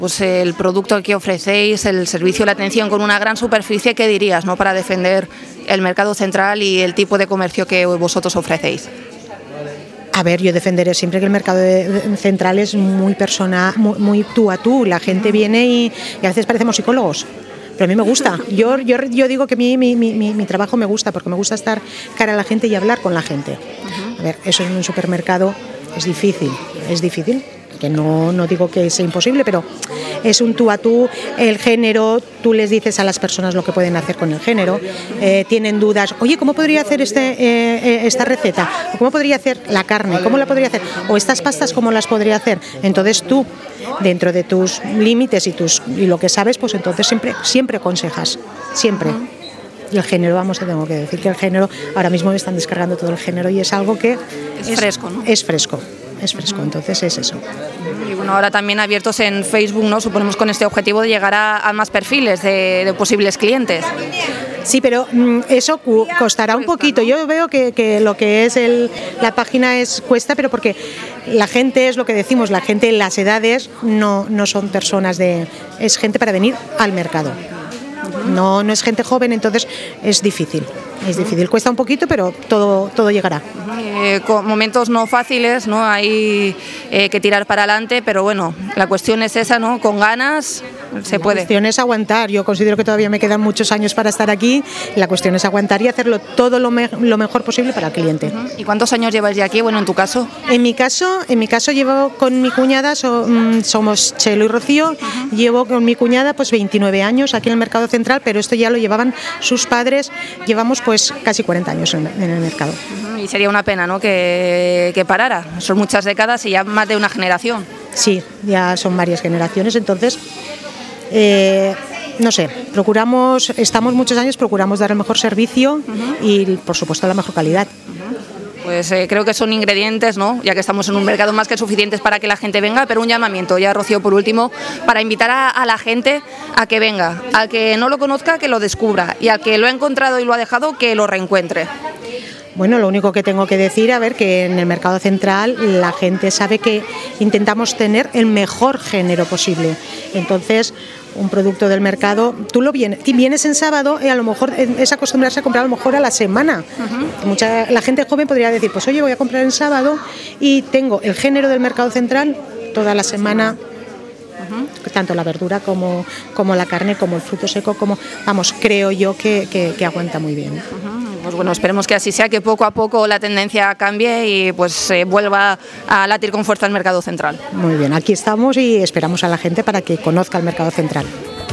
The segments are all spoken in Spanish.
pues el producto que ofrecéis, el servicio, la atención con una gran superficie, ¿qué dirías, ¿no?, para defender el mercado central y el tipo de comercio que vosotros ofrecéis? A ver, yo defenderé siempre que el mercado central es muy personal, muy tú a tú. La gente viene y a veces parecemos psicólogos. Pero a mí me gusta. Yo digo que mi trabajo me gusta, porque me gusta estar cara a la gente y hablar con la gente. A ver, eso en un supermercado es difícil. Que no digo que sea imposible, pero es un tú a tú. El género, tú les dices a las personas lo que pueden hacer con el género. Tienen dudas, oye, ¿cómo podría hacer esta receta? ¿O cómo podría hacer la carne? ¿Cómo la podría hacer? O estas pastas, ¿cómo las podría hacer? Entonces tú, dentro de tus límites y lo que sabes, pues entonces siempre aconsejas, siempre. Y el género, tengo que decir que el género, ahora mismo me están descargando todo el género y es algo que es fresco, ¿no? Es fresco, entonces es eso. Y bueno, ahora también abiertos en Facebook, ¿no? Suponemos con este objetivo de llegar a más perfiles de posibles clientes. Sí, pero eso costará un poquito. Yo veo que lo que es la página cuesta, pero porque la gente, es lo que decimos, la gente en las edades no son personas es gente para venir al mercado. No es gente joven, entonces es difícil, cuesta un poquito, pero todo llegará. Con momentos no fáciles, ¿no? Hay que tirar para adelante, pero bueno, la cuestión es esa, ¿no? Con ganas se puede. La cuestión es aguantar. Yo considero que todavía me quedan muchos años para estar aquí. La cuestión es aguantar y hacerlo todo lo mejor posible para el cliente. ¿Y cuántos años llevas ya aquí? Bueno, en tu caso. En mi caso llevo con mi cuñada, somos Chelo y Rocío, llevo con mi cuñada pues 29 años aquí en el mercado central, pero esto ya lo llevaban sus padres, llevamos pues casi 40 años en el mercado. Y sería una pena, ¿no?, que parara. Son muchas décadas y ya más de una generación. Sí, ya son varias generaciones, entonces no sé, estamos muchos años, procuramos dar el mejor servicio y por supuesto la mejor calidad. Pues creo que son ingredientes, ¿no?, ya que estamos en un mercado más que suficientes para que la gente venga, pero un llamamiento ya, Rocío, por último, para invitar a la gente a que venga, al que no lo conozca, que lo descubra, y al que lo ha encontrado y lo ha dejado, que lo reencuentre. Bueno, lo único que tengo que decir, que en el mercado central la gente sabe que intentamos tener el mejor género posible. Entonces, un producto del mercado, vienes en sábado y a lo mejor es acostumbrarse a comprar a lo mejor a la semana. La gente joven podría decir, pues oye, voy a comprar en sábado y tengo el género del mercado central toda la semana. Tanto la verdura como la carne, como el fruto seco, creo yo que aguanta muy bien. Pues bueno, esperemos que así sea, que poco a poco la tendencia cambie y pues vuelva a latir con fuerza el mercado central. Muy bien, aquí estamos y esperamos a la gente para que conozca el mercado central.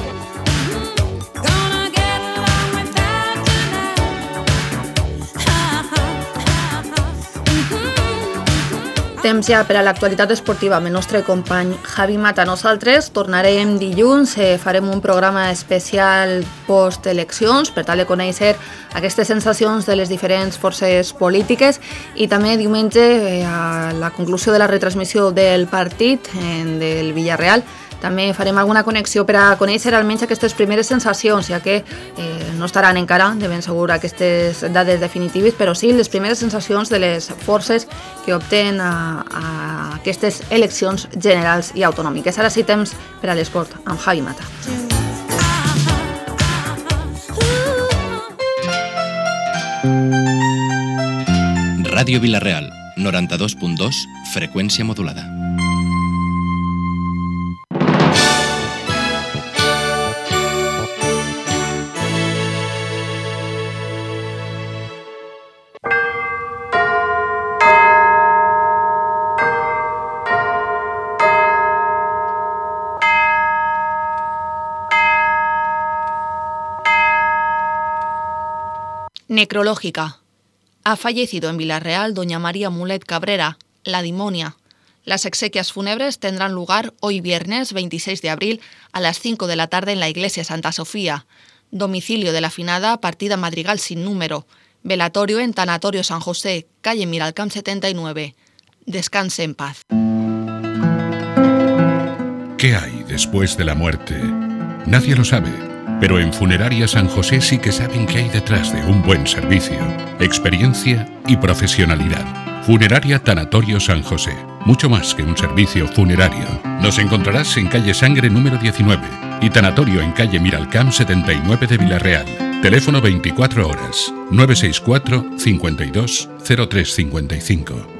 Temps ja per a l'actualitat esportiva amb el nostre company Javi Mata. Nosaltres tornarem dilluns, farem un programa especial post-eleccions per tal de conèixer aquestes sensacions de les diferents forces polítiques i també diumenge, a la conclusió de la retransmissió del partit del Villarreal, també farem alguna connexió per a conèixer almenys aquestes primeres sensacions, ja que no estaran encara de ben segur aquestes dades definitives, però sí les primeres sensacions de les forces que opten a aquestes eleccions generals i autonòmiques. Ara sí, temps per a l'esport amb Javi Mata. Ràdio Vilareal, 92.2, freqüència modulada. Necrológica. Ha fallecido en Villarreal doña María Mulet Cabrera, la Dimonia. Las exequias fúnebres tendrán lugar hoy viernes 26 de abril a las 5 de la tarde en la iglesia Santa Sofía. Domicilio de la finada, partida Madrigal sin número. Velatorio en Tanatorio San José, calle Miralcamp 79. Descanse en paz. ¿Qué hay después de la muerte? Nadie lo sabe. Pero en Funeraria San José sí que saben qué hay detrás de un buen servicio, experiencia y profesionalidad. Funeraria Tanatorio San José. mucho más que un servicio funerario. Nos encontrarás en calle Sangre número 19 y tanatorio en calle Miralcamp 79 de Vila-real. Teléfono 24 horas, 964 52 0355.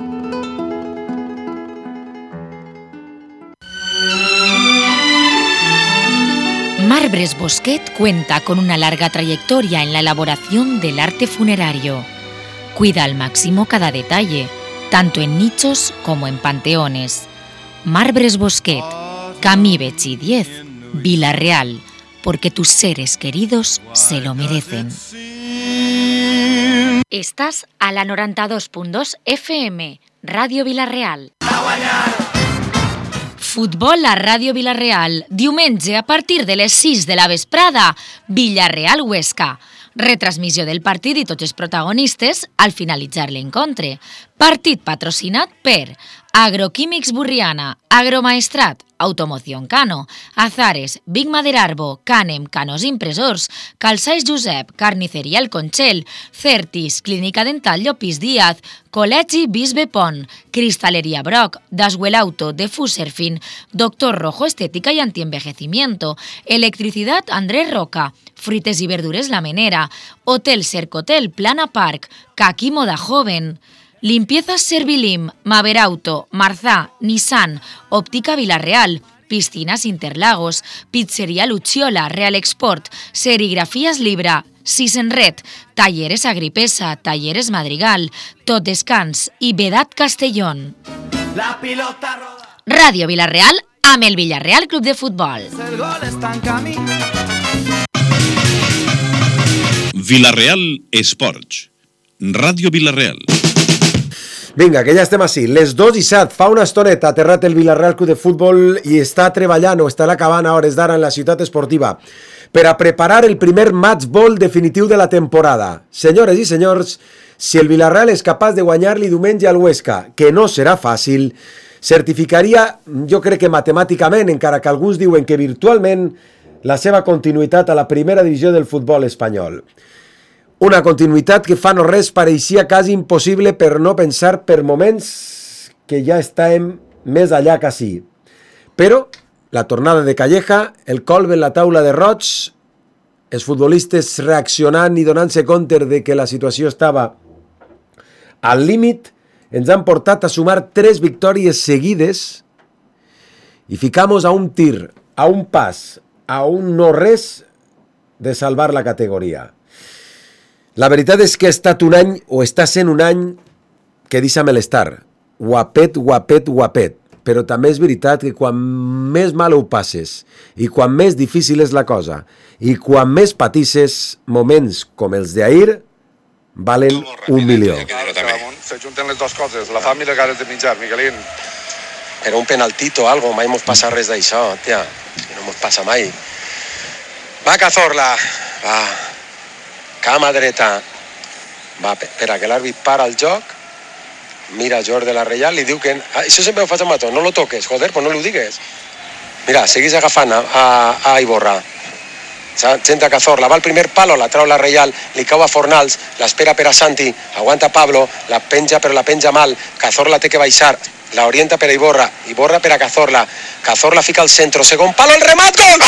Marbres Bosquet cuenta con una larga trayectoria en la elaboración del arte funerario. Cuida al máximo cada detalle, tanto en nichos como en panteones. Marbres Bosquet, Camí Betxí 10, Vila-real, porque tus seres queridos se lo merecen. Estás a la 92.2 FM, Radio Vila-real. Futbol a Ràdio Vila-real, diumenge a partir de les 6 de la vesprada, Villarreal-Huesca. Retransmissió del partit i tots els protagonistes al finalitzar l'encontre. Partit patrocinat per Agroquímics Burriana, Agromaestrat, Automoción Cano, Azares, Big Maderarbo, Canem, Canos Impressors, Calçais Josep, Carniceria El Conchel, Certis, Clínica Dental Llopis Díaz, Col·legi Bisbe Pont, Cristalería Broc, Daswell Auto, de Fuserfin, Doctor Rojo Estética y Antienvejecimiento, Electricidad Andrés Roca, Fruites y Verdures La Menera, Hotel Cercotel Plana Park, Caqui Moda Joven, Limpiezas Servilim, Maverauto, Marzà, Nissan, Óptica Vila-real, Piscinas Interlagos, Pizzería Lucciola, Real Export, Serigrafías Libra, Sisenret, Talleres Agripesa, Talleres Madrigal, Tot Descans i Vedat Castellón. Ràdio Vila-real amb el Villarreal Club de Futbol. Vila-real Esports. Ràdio Vila-real. Vinga, que ja estem així. Les 2:07, fa una estoneta ha aterrat el Vila-real Club de Futbol i està treballant o està acabant a hores d'ara en la ciutat esportiva per a preparar el primer match ball definitiu de la temporada. Senyores i senyors, si el Vila-real és capaç de guanyar-li diumenge al Huesca, que no serà fàcil, certificaria, jo crec que matemàticament, encara que alguns diuen que virtualment, la seva continuïtat a la primera divisió del futbol espanyol. Una continuïtat que fa no res pareixia quasi impossible per no pensar per moments que ja estàvem més allà que sí. Però la tornada de Calleja, el colp en la taula de roig, els futbolistes reaccionant i donant-se compte de que la situació estava al límit, ens han portat a sumar 3 victòries seguides i ficamos a un tir, a un pas, a un no res de salvar la categoria. La veritat és que ha estat un any, o està sent un any, que deixa malestar. Guapet, guapet, guapet. Però també és veritat que quan més mal ho passes, i quan més difícil és la cosa, i quan més patisses, moments com els d'ahir, valen 1 milió. Se junten les dues coses, la fam i les ganes de menjar, Miguelín. Era un penaltito o algo, mai mos passa res d'això, tia. No mos passa mai. Va, Cazorla, va. Cama dreta, va, per a que l'àrbit para el joc, mira Jordi de la Reial, li diu que... Això sempre ho faig amb Mató, no lo toques, joder, pues no lo digues. Mira, seguís agafant a Iborra. Senta Cazorla, va al primer palo, la trau la Reial, li cau a Fornals, l'espera per a Santi, aguanta Pablo, la penja però la penja mal, Cazorla té que baixar, la orienta per a Iborra, Iborra per a Cazorla, Cazorla fica al centro, segon palo, el remat, gol!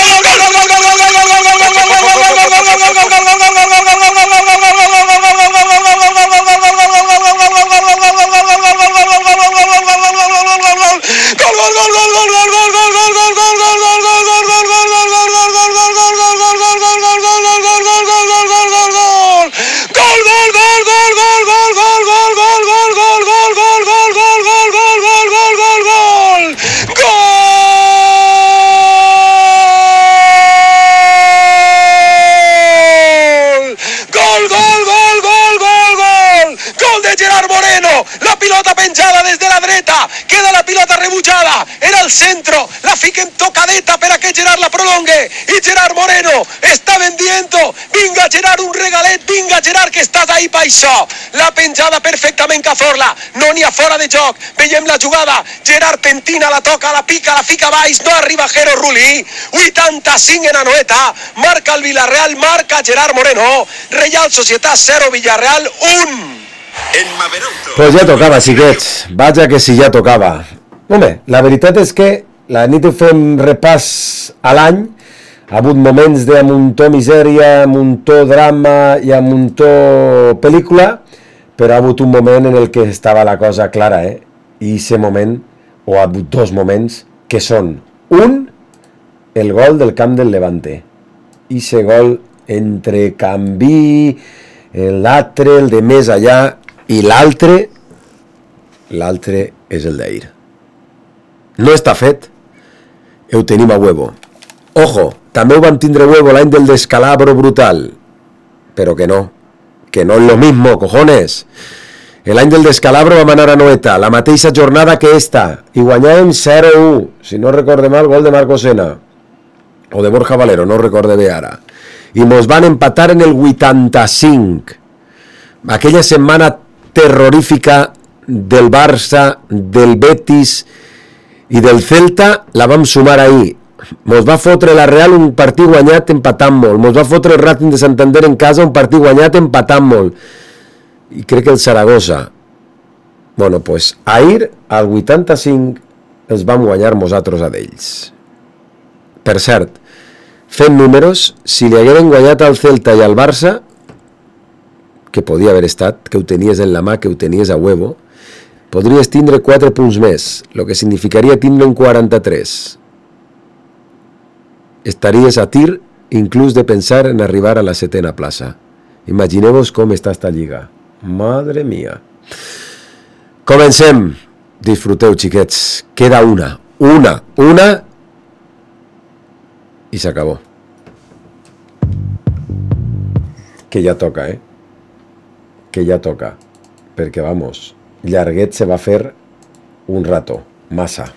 Queda la pilota rebutjada, era el centro, la fiquen tocadeta per a que Gerard la prolongue, i Gerard Moreno està vendiendo, vinga Gerard, un regalet, vinga Gerard, que estàs ahí pa això, la penjada perfectament Cazorla, no n'hi ha fora de joc, veiem la jugada, Gerard pentina, la toca, la pica, la fica baix, no arriba Jero Rulli, 85 en Anoeta, marca el Villarreal, marca Gerard Moreno, Reial Societat 0, Villarreal 1. Pues ja tocava, xiquets. Vaja que si ja tocava. Home, la veritat és que la nit ho fem repàs a l'any. Ha hagut moments de muntó misèria, muntó drama i muntó pel·lícula, però ha hagut un moment en el que estava la cosa clara, I aquest moment, o ha hagut dos moments, que són, un, el gol del camp del Levante. I aquest gol entre canvi, l'altre, el de més allà, i l'altre és el d'ahir. No està fet, ho tenim a huevo. Ojo, també ho vam tindre huevo l'any del descalabro brutal, però que no es lo mismo, cojones. L'any del descalabro vam anar a Noeta, la mateixa jornada que esta, i guanyàvem 0-1, si no recorde mal, gol de Marco Sena, o de Borja Valero, no recorde bé ara. I mos van empatar en el 85. Aquella setmana terrorífica del Barça, del Betis i del Celta la vam sumar ahir. Mos va fotre la Real un partit guanyat empatant molt, mos va fotre el Racing de Santander en casa un partit guanyat empatant molt, i crec que el Saragossa. Bueno, pues ahir al 85 els vam guanyar nosaltres a d'ells. Per cert, fent números, si li hagueren guanyat al Celta i al Barça, que podia haver estat, que ho tenies en la mà, que ho tenies a huevo, podries tindre 4 punts més, el que significaria tindre un 43. Estaries a tir inclús de pensar en arribar a la 7ª plaça. Imagineu-vos com està esta lliga. Madre mía. Comencem. Disfruteu, xiquets. Queda una, i s'acabó. Que ja toca, que ja toca, perquè, vamos, llarguet se va fer un rato, massa.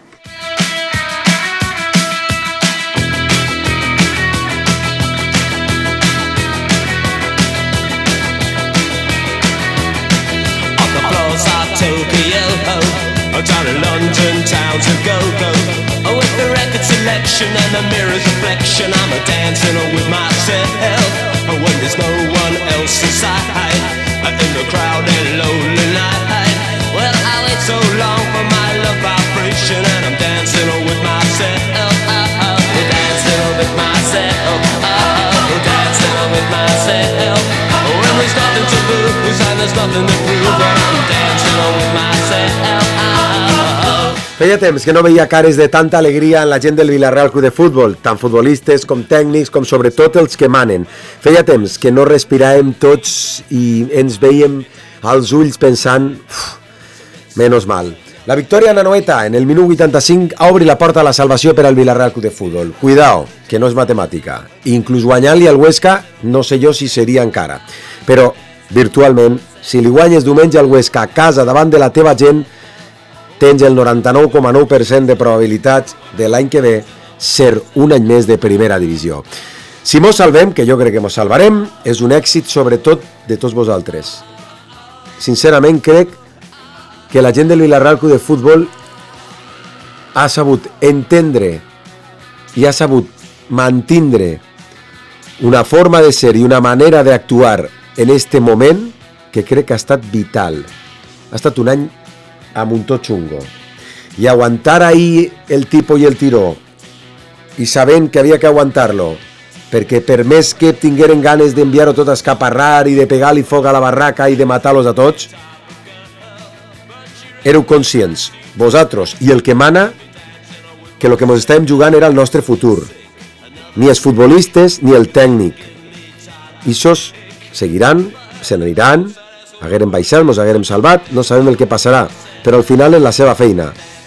Down in London town to go with the record selection and the mirror's reflection. I'm dancing with myself when there's no one else inside. In the crowded lonely night. Well, I wait so long for my love vibration, and I'm dancing with myself. Dancing with myself. Dancing with myself. When there's nothing to lose and there's nothing to prove, and I'm dancing with myself. Feia temps que no veia cares de tanta alegria en la gent del Villarreal Club de Futbol, tant futbolistes com tècnics, com sobretot els que manen. Feia temps que no respiràvem tots i ens veiem als ulls pensant, menos mal. La victòria en Anoeta en el minut 85 obri la porta a la salvació per al Villarreal Club de Futbol. Cuidao, que no és matemàtica. Inclús guanyant-li al Huesca, no sé jo si seria encara. Però, virtualment, si li guanyes diumenge al Huesca a casa davant de la teva gent, tens el 99,9% de probabilitats de l'any que ve ser un any més de primera divisió. Si mos salvem, que jo crec que mos salvarem, és un èxit sobretot de tots vosaltres. Sincerament crec que la gent del Villarreal Club de Futbol ha sabut entendre i ha sabut mantindre una forma de ser i una manera d'actuar en este moment que crec que ha estat vital. Ha estat un any amb un tot xungo, i aguantar ahir el tipo i el tiró i sabent que havia que aguantar-lo, perquè per més que tingueren ganes d'enviar-ho tot a escaparrar i de pegar-li foc a la barraca i de matar-los a tots, éreu conscients, vosaltres i el que mana, que el que ens estàvem jugant era el nostre futur, ni els futbolistes ni el tècnic, i sos seguiran, se n'aniran, haguérem baixat, ens haguérem salvat, no sabem el que passarà, però al final és la seva feina.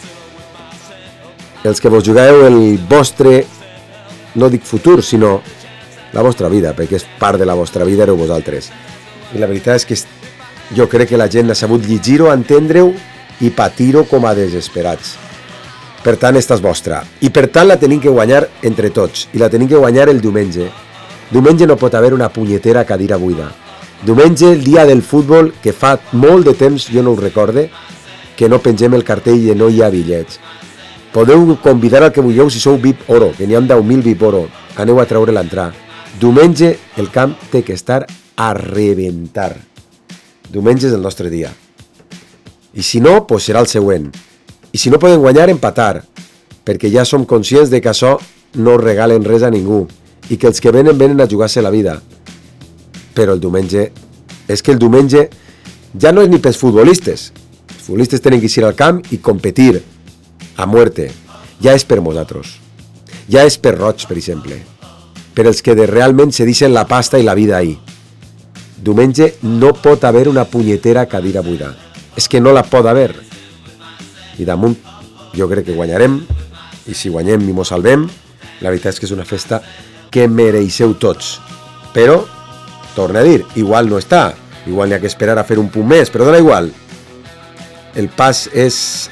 Els que vos jugueu el vostre, no dic futur, sinó la vostra vida, perquè és part de la vostra vida, éreu vosaltres. I la veritat és que jo crec que la gent ha sabut llegir-ho, entendre-ho i patir-ho com a desesperats. Per tant, esta és vostra. I per tant la tenim que guanyar entre tots. I la tenim que guanyar el diumenge. Diumenge no pot haver una punyetera cadira buida. Diumenge, el dia del futbol, que fa molt de temps, jo no ho recorde, que no pengem el cartell i no hi ha bitllets. Podeu convidar al que vulgueu si sou VIP oro, que n'hi ha 10.000 VIP oro. Aneu a treure l'entrada. Diumenge el camp té que estar a rebentar. Diumenge és el nostre dia. I si no, doncs serà el següent. I si no poden guanyar, empatar, perquè ja som conscients de que això no regalen res a ningú i que els que venen a jugar-se la vida. Però el diumenge... És que el diumenge ja no és ni pels futbolistes. Els futbolistes tenen que ir al camp i competir a muerte. Ja és per nosaltres. Ja és per Roig, per exemple. Per els que realment se deixen la pasta i la vida ahí. Diumenge no pot haver una punyetera cadira buida. És que no la pot haver. I damunt jo crec que guanyarem, i si guanyem i mos salvem, la veritat és que és una festa que mereixeu tots. Però, torna a dir, igual no està, igual n'hi ha que esperar a fer un punt més, però dona igual. El pas és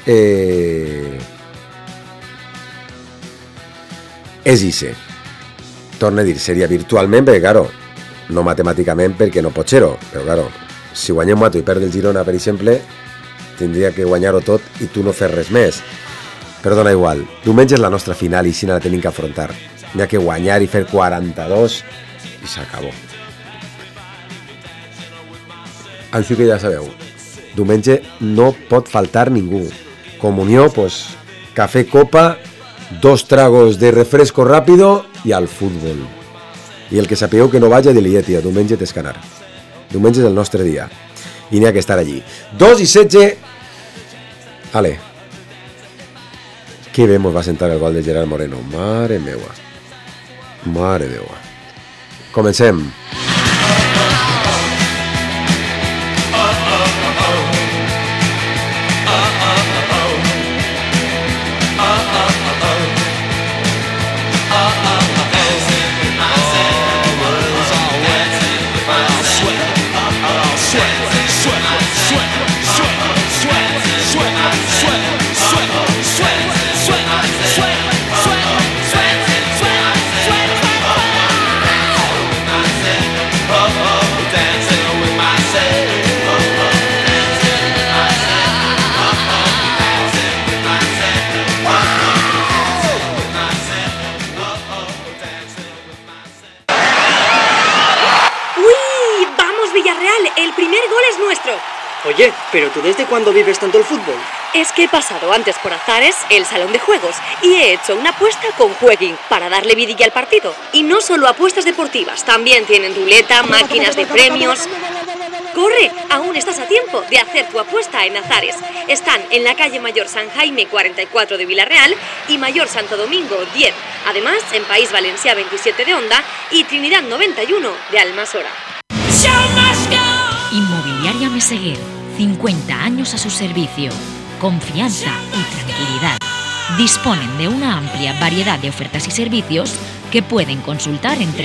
ixe. Torna a dir, seria virtualment, perquè, claro, no matemàticament perquè no pot ser-ho, però, claro, si guanyem Mato i perd el Girona, per exemple, tindria que guanyar-ho tot i tu no fer res més. Però dona igual, diumenge és la nostra final i si no la tenim que afrontar. N'hi ha que guanyar i fer 42 i s'acabó. Així que ja sabeu, diumenge no pot faltar ningú. Comunió, pues, café copa, 2 tragos de refresco rápido i al futbol. I el que sapigueu que no vaja, dir-li, tia, diumenge tens que anar. Diumenge és el nostre dia. I n'hi ha que estar allí. 2:16. Ale. Que bé mos va sentar el gol de Gerard Moreno. Mare meua. Mare meua. Comencem. Oye, ¿pero tú desde cuándo vives tanto el fútbol? Es que he pasado antes por Azares, el salón de juegos, y he hecho una apuesta con Jueguin para darle vidilla al partido. Y no solo apuestas deportivas, también tienen ruleta, máquinas de premios... ¡Corre! Aún estás a tiempo de hacer tu apuesta en Azares. Están en la calle Mayor San Jaime 44 de Villarreal y Mayor Santo Domingo 10. Además, en País Valencià 27 de Onda y Trinidad 91 de Almasora. Inmobiliaria Meseguer, 50 años a su servicio. Confianza y tranquilidad. Disponen de una amplia variedad de ofertas y servicios que pueden consultar en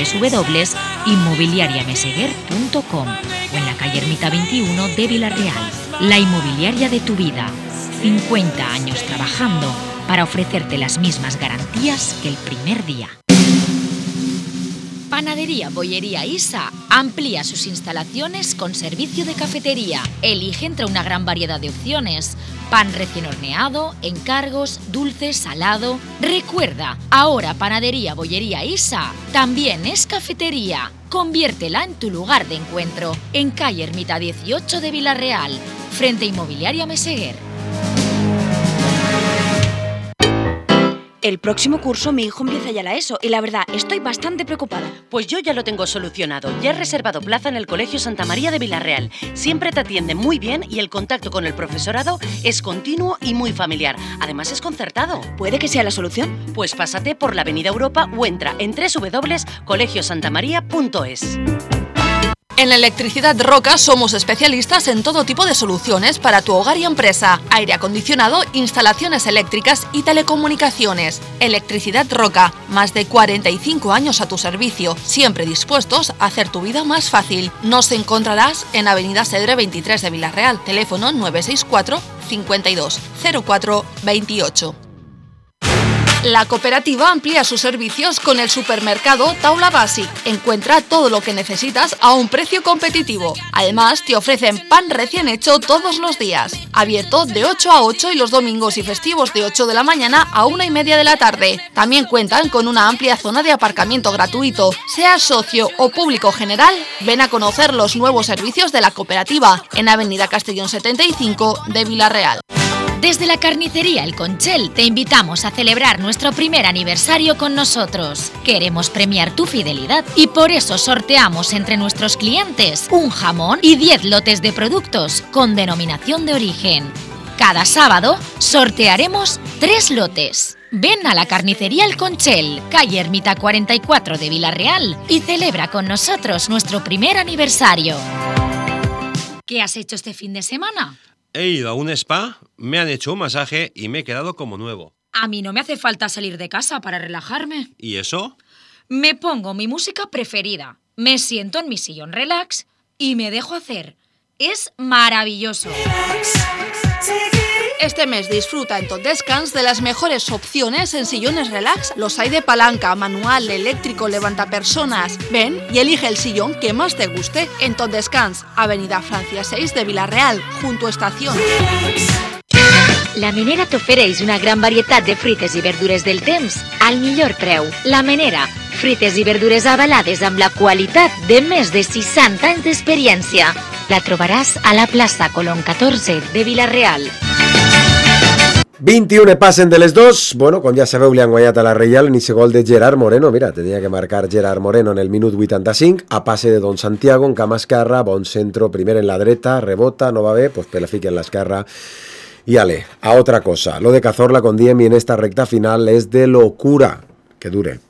www.inmobiliariameseguer.com o en la calle Ermita 21 de Villarreal. La inmobiliaria de tu vida. 50 años trabajando para ofrecerte las mismas garantías que el primer día. Panadería Bollería Isa amplía sus instalaciones con servicio de cafetería. Elige entre una gran variedad de opciones. Pan recién horneado, encargos, dulce, salado. Recuerda, ahora Panadería Bollería Isa también es cafetería. Conviértela en tu lugar de encuentro. En calle Ermita 18 de Villarreal, frente a Inmobiliaria Meseguer. El próximo curso mi hijo empieza ya la ESO y la verdad estoy bastante preocupada. Pues yo ya lo tengo solucionado. Ya he reservado plaza en el Colegio Santa María de Villarreal. Siempre te atienden muy bien y el contacto con el profesorado es continuo y muy familiar. Además es concertado. ¿Puede que sea la solución? Pues pásate por la Avenida Europa o entra en www.colegiosantamaria.es. En Electricidad Roca somos especialistas en todo tipo de soluciones para tu hogar y empresa, aire acondicionado, instalaciones eléctricas y telecomunicaciones. Electricidad Roca, más de 45 años a tu servicio, siempre dispuestos a hacer tu vida más fácil. Nos encontrarás en Avenida Cedre 23 de Villarreal, teléfono 964 52 04 28. La cooperativa amplía sus servicios con el supermercado Taula Basic. Encuentra todo lo que necesitas a un precio competitivo. Además, te ofrecen pan recién hecho todos los días. Abierto de 8 a 8 y los domingos y festivos de 8 de la mañana a 1:30 de la tarde. También cuentan con una amplia zona de aparcamiento gratuito. Seas socio o público general, ven a conocer los nuevos servicios de la cooperativa en Avenida Castellón 75 de Vila-real. Desde la carnicería El Conchel te invitamos a celebrar nuestro primer aniversario con nosotros. Queremos premiar tu fidelidad y por eso sorteamos entre nuestros clientes un jamón y 10 lotes de productos con denominación de origen. Cada sábado sortearemos 3 lotes. Ven a la carnicería El Conchel, calle Ermita 44 de Vila-real y celebra con nosotros nuestro primer aniversario. ¿Qué has hecho este fin de semana? He ido a un spa, me han hecho un masaje y me he quedado como nuevo. A mí no me hace falta salir de casa para relajarme. ¿Y eso? Me pongo mi música preferida, me siento en mi sillón relax y me dejo hacer. Es maravilloso. Este mes disfruta en Tot Descans de las mejores opciones en sillones relax. Los hay de palanca, manual, eléctrico, levantapersonas. Ven y elige el sillón que más te guste en Tot Descans, Avenida Francia 6 de Vila-real, junto a Estación. La Menera t'ofereix una gran varietat de fruites i verdures del temps al millor preu. La Menera, fruites i verdures avalades amb la qualitat de més de 60 anys d'experiència. La trobaràs a la plaça Colón 14 de Vila-real. 21 passen de les 2. Bueno, com ja sabeu, li han guanyat a la Reial en inici gol de Gerard Moreno. Mira, tenia que marcar Gerard Moreno en el minut 85. A passe de Don Santiago, en cama esquerra, bon centro, primer en la dreta, rebota, no va bé, pues pe la fica en l'esquerra. Y ale, a otra cosa. Lo de Cazorla con Diem y en esta recta final és de locura. Que dure.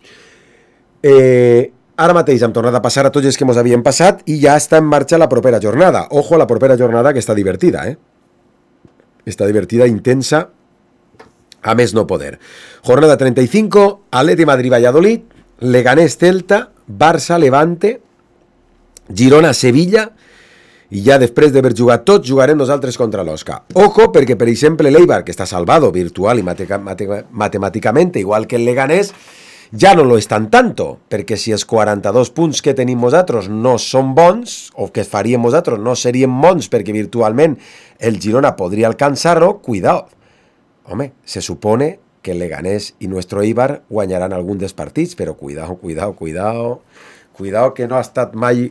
Ara mateix hem tornat a passar a tots els que ens havien passat i ja està en marxa la propera jornada. Ojo a la propera jornada, que està divertida, Està divertida, intensa, a més no poder. Jornada 35, Atleti Madrid-Valladolid, Leganés-Celta, Barça-Levante, Girona-Sevilla, i ja després d'haver jugat tots, jugarem nosaltres contra l'Osca. Ojo, perquè, per exemple, l'Eibar, que està salvado virtual i matemàticament, igual que el Leganés, ja no lo estan tanto, perquè si els 42 punts que tenim nosaltres no són bons, o que faríem nosaltres no serien bons perquè virtualment el Girona podria alcançar-lo, cuidado. Home, se supone que el Leganés i nuestro Eibar guanyaran algun dels partits, però cuidado que no ha estat mai,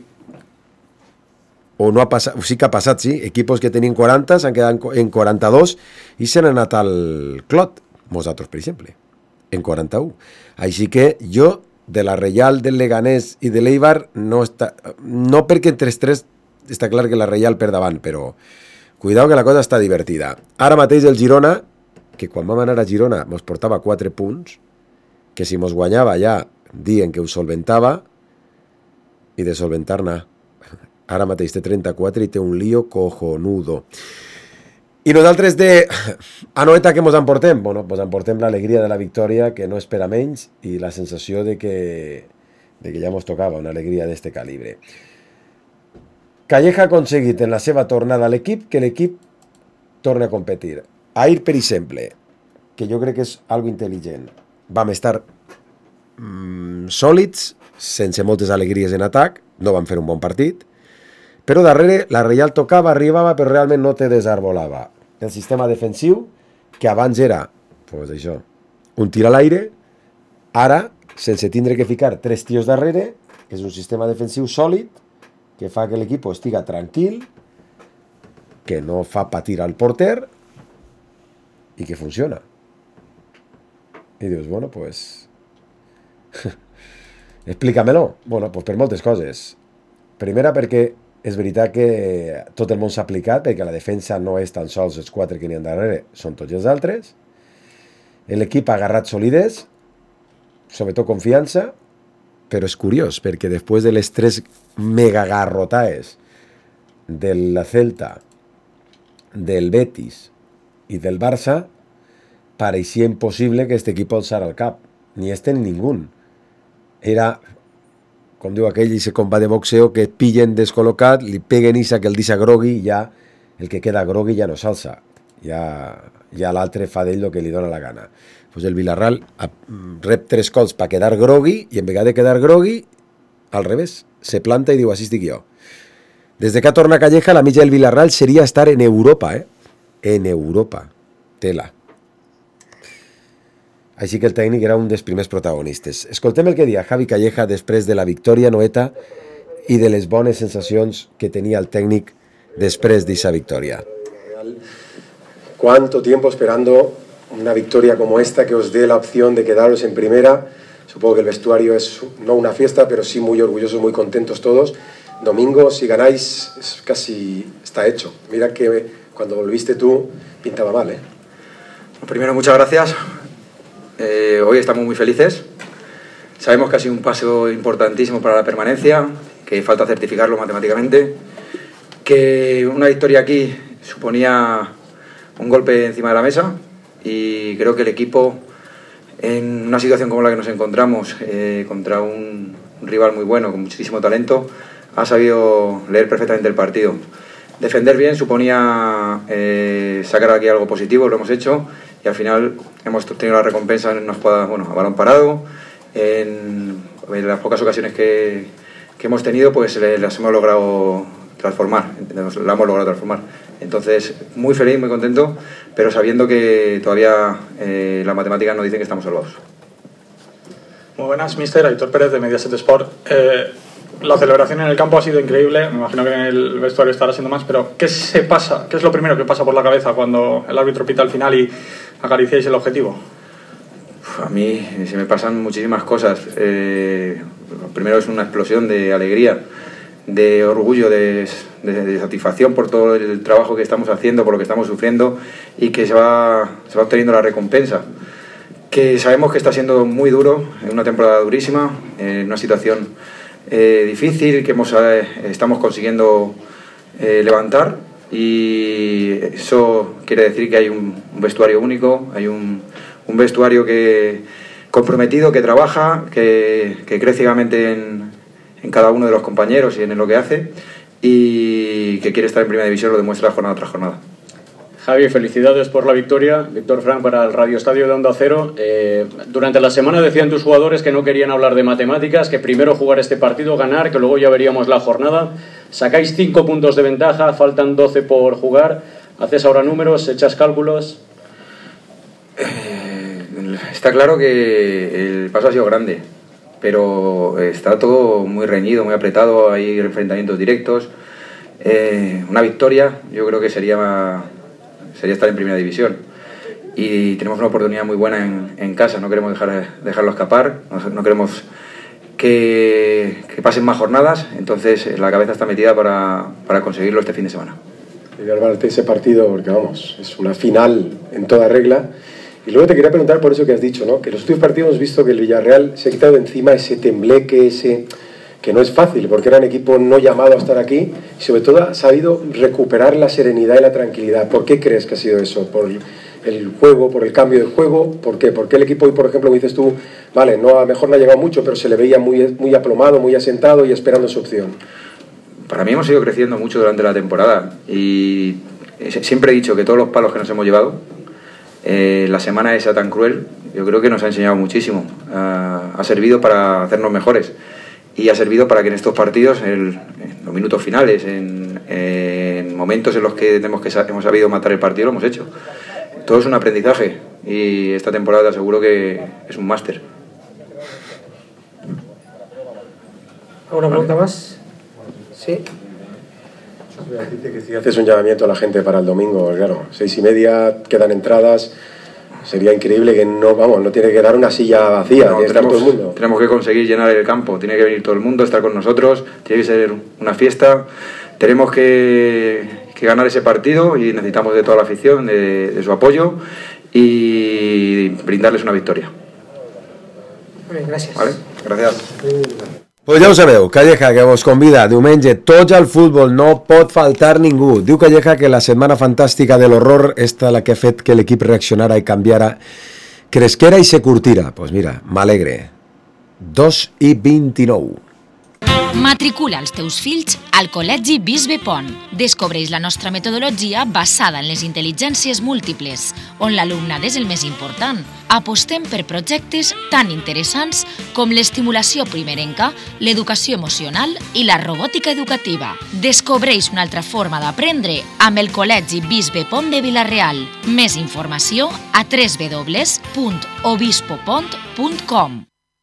o no ha passat, sí que ha passat, sí, equipos que tenien 40 s'han quedat en 42 i se n'han anat al clot, nosaltres, per exemple, en 41. Així que jo, de la Reial, del Leganés i de l'Eibar, no perquè entre els tres està clar que la Reial per davant, però cuidado que la cosa està divertida. Ara mateix el Girona, que quan vam anar a Girona mos portava 4 punts, que si mos guanyava ja dient que ho solventava, i de solventar-ne. Ara mateix té 34 i té un lío cojonudo. I nosaltres de Anoeta que mos emportem? Bueno, pues emportem l'alegria de la victòria, que no espera menys, i la sensació de que ja mos tocava una alegria d'este calibre. Calleja ha aconseguit en la seva tornada a l'equip que l'equip torni a competir. Ahir, per exemple, que jo crec que és algo intel·ligent, vam estar sòlids, sense moltes alegries en atac, no vam fer un bon partit, però darrere la Reial tocava, arribava, però realment no te desarbolava. El sistema defensiu, que abans era, pues això, un tir a l'aire, ara, sense tindre que ficar 3 tios darrere, és un sistema defensiu sòlid, que fa que l'equip estiga tranquil, que no fa patir al porter, i que funciona. I dius, bueno, pues... explícamelo. Bueno, pues per moltes coses. Primera, perquè és veritat que tot el món s'ha aplicat, perquè la defensa no és tan sols els 4 que n'hi ha darrere, són tots els altres. L'equip ha agarrat solidesa, sobretot confiança, però és curiós, perquè després de les 3 megagarrotaes de la Celta, del Betis i del Barça, pareixia impossible que este equip alçara el cap. Ni este ni ningú. Era, com diu aquell, ese combat de boxeo que et pillen descol·locat, li peguen isa que el deixa grogui i ja el que queda grogui ja no s'alça. Ja l'altre fa d'ell el que li dona la gana. pues el Villarreal rep 3 cols per quedar grogui i en vegada de quedar grogui, al revés, se planta i diu, així estic jo. Des de que torna Calleja, la mitja del Villarreal seria estar en Europa, En Europa. Tela. Així que el tècnic era un dels primers protagonistes. Escoltem el que dia Javi Calleja després de la victòria noeta i de les bones sensacions que tenia el tècnic després d'esa victòria. ¿Cuánto tiempo esperando una victoria como esta que os dé la opción de quedaros en primera? Supongo que el vestuario es no una fiesta, pero sí muy orgullosos, muy contentos todos. Domingo, si ganáis, casi está hecho. Mira que cuando volviste tú pintaba mal, Primero, muchas gracias. Hoy estamos muy felices. Sabemos que ha sido un paso importantísimo para la permanencia, que falta certificarlo matemáticamente, que una victoria aquí suponía un golpe encima de la mesa y creo que el equipo, en una situación como la que nos encontramos, contra un rival muy bueno, con muchísimo talento, ha sabido leer perfectamente el partido. Defender bien suponía sacar aquí algo positivo, lo hemos hecho y al final hemos tenido la recompensa en una jugada, a balón parado. En las pocas ocasiones que hemos tenido, pues las hemos logrado transformar, la hemos logrado transformar. Entonces, muy feliz, muy contento, pero sabiendo que todavía las matemáticas nos dicen que estamos salvados. Muy buenas, mister. Aitor Pérez de Mediaset Sport. La celebración en el campo ha sido increíble, me imagino que en el vestuario estará siendo más, pero ¿qué pasa? ¿Qué es lo primero que pasa por la cabeza cuando el árbitro pita al final y acariciáis el objetivo? A mí se me pasan muchísimas cosas. Lo primero es una explosión de alegría, de orgullo, de satisfacción por todo el trabajo que estamos haciendo, por lo que estamos sufriendo y que se va obteniendo la recompensa. Que sabemos que está siendo muy duro, en una temporada durísima, en una situación difícil que estamos consiguiendo levantar, y eso quiere decir que hay un vestuario único, hay un vestuario comprometido, que trabaja, que cree ciegamente en cada uno de los compañeros y en lo que hace, y que quiere estar en primera división, lo demuestra jornada tras jornada. Javi, felicidades por la victoria. Víctor Frank para el Radio Estadio de Onda Cero. Durante la semana decían tus jugadores que no querían hablar de matemáticas, que primero jugar este partido, ganar, que luego ya veríamos la jornada. Sacáis 5 puntos de ventaja, faltan 12 por jugar. ¿Haces ahora números, echas cálculos? Está claro que el paso ha sido grande, pero está todo muy reñido, muy apretado, hay enfrentamientos directos. Una victoria yo creo que sería estar en primera división, y tenemos una oportunidad muy buena en casa, no queremos dejarlo escapar, no queremos que pasen más jornadas, entonces la cabeza está metida para conseguirlo este fin de semana. Álvaro, ese partido, porque es una final en toda regla. Y luego te quería preguntar por eso que has dicho, ¿no? Que en los últimos partidos hemos visto que el Villarreal se ha quitado de encima ese tembleque, que no es fácil, porque era un equipo no llamado a estar aquí, y sobre todo ha sabido recuperar la serenidad y la tranquilidad. ¿Por qué crees que ha sido eso? ¿Por el juego, por el cambio de juego? ¿Por qué? Porque el equipo hoy, por ejemplo, como dices tú, vale, a lo mejor no ha llegado mucho, pero se le veía muy aplomado, muy asentado y esperando su opción. Para mí hemos ido creciendo mucho durante la temporada, y siempre he dicho que todos los palos que nos hemos llevado, la semana esa tan cruel, yo creo que nos ha enseñado muchísimo, ha servido para hacernos mejores. Y ha servido para que en estos partidos, en los minutos finales, en momentos en los que hemos sabido matar el partido, lo hemos hecho. Todo es un aprendizaje, y esta temporada te aseguro que es un máster. ¿Alguna pregunta más? Sí. Dice que si haces un llamamiento a la gente para el domingo, claro, 6:30, quedan entradas. Sería increíble que no tiene que dar una silla vacía, tiene que estar todo el mundo. Tenemos que conseguir llenar el campo, tiene que venir todo el mundo, estar con nosotros, tiene que ser una fiesta. Tenemos que ganar ese partido, y necesitamos de toda la afición, de su apoyo, y brindarles una victoria. Muy bien, gracias. ¿Vale? Gracias. Pues ja ho sabeu, Calleja, que vos convida diumenge tots al futbol, no pot faltar ningú. Diu Calleja que la setmana fantàstica de l'horror, esta la que ha fet que l'equip reaccionara i canviara, cresquera i se curtira. Pues mira, m'alegre. 2:29. Matricula els teus fills al Col·legi Bisbe Pont. Descobreix la nostra metodologia basada en les intel·ligències múltiples, on l'alumnat és el més important. Apostem per projectes tan interessants com l'estimulació primerenca, l'educació emocional i la robòtica educativa. Descobreix una altra forma d'aprendre amb el Col·legi Bisbe Pont de Vila-real. Més informació a www.obispopont.com.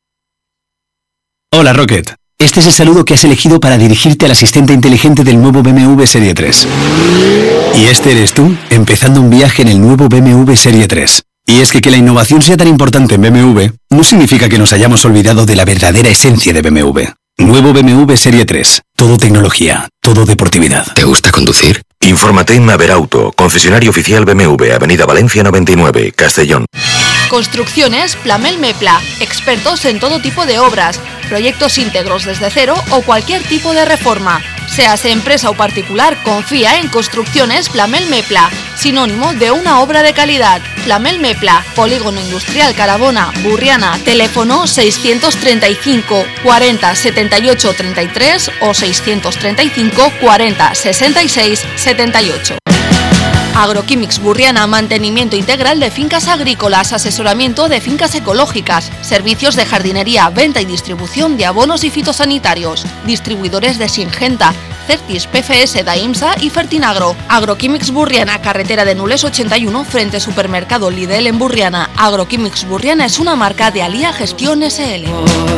Hola, Rocket. Este es el saludo que has elegido para dirigirte al asistente inteligente del nuevo BMW Serie 3. ¿Y este eres tú, empezando un viaje en el nuevo BMW Serie 3? Y es que la innovación sea tan importante en BMW no significa que nos hayamos olvidado de la verdadera esencia de BMW. Nuevo BMW Serie 3. Todo tecnología, todo deportividad. ¿Te gusta conducir? Infórmate en Maverauto, concesionario oficial BMW, Avenida Valencia 99, Castellón. Construcciones Plamel Mepla, expertos en todo tipo de obras, proyectos íntegros desde cero o cualquier tipo de reforma. Seas empresa o particular, confía en Construcciones Plamel Mepla, sinónimo de una obra de calidad. Plamel Mepla, Polígono Industrial Carabona, Burriana, teléfono 635 40 78 33 o 635 40 66 78. Agroquímics Burriana, mantenimiento integral de fincas agrícolas, asesoramiento de fincas ecológicas, servicios de jardinería, venta y distribución de abonos y fitosanitarios, distribuidores de Singenta, Certis, PFS, Daimsa y Fertinagro. Agroquímics Burriana, carretera de Nules 81, frente Supermercado Lidl en Burriana. Agroquímics Burriana es una marca de Alía Gestión SL.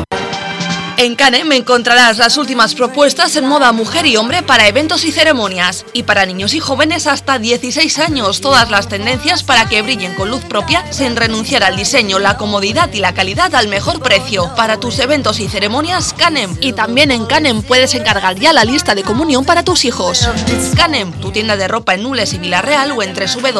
En Canem encontrarás las últimas propuestas en moda mujer y hombre para eventos y ceremonias. Y para niños y jóvenes hasta 16 años, todas las tendencias para que brillen con luz propia sin renunciar al diseño, la comodidad y la calidad al mejor precio. Para tus eventos y ceremonias, Canem. Y también en Canem puedes encargar ya la lista de comunión para tus hijos. Canem, tu tienda de ropa en Nules y Vila-real o en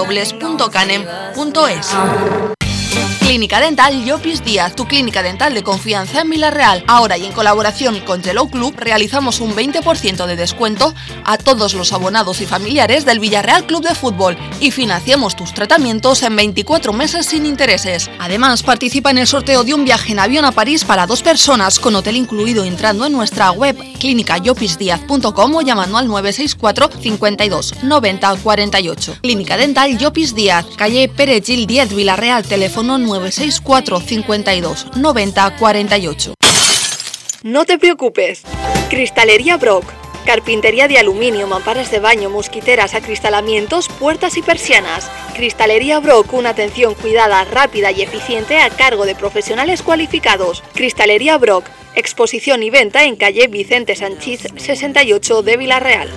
www.canem.es. Clínica Dental Llopis Díaz, tu clínica dental de confianza en Vila-real. Ahora y en colaboración con Hello Club realizamos un 20% de descuento a todos los abonados y familiares del Villarreal Club de Fútbol y financiamos tus tratamientos en 24 meses sin intereses. Además, participa en el sorteo de un viaje en avión a París para 2 personas con hotel incluido entrando en nuestra web clínicayopisdiaz.com o llamando al 964 52 90 48. Clínica Dental Llopis Díaz, calle Pere Gil 10, Vila-real, teléfono 964 52 90 48. No te preocupes. Cristalería Brock. Carpintería de aluminio, mamparas de baño, mosquiteras, acristalamientos, puertas y persianas. Cristalería Brock, una atención cuidada, rápida y eficiente a cargo de profesionales cualificados. Cristalería Brock, exposición y venta en calle Vicente Sanchís 68 de Vila-real.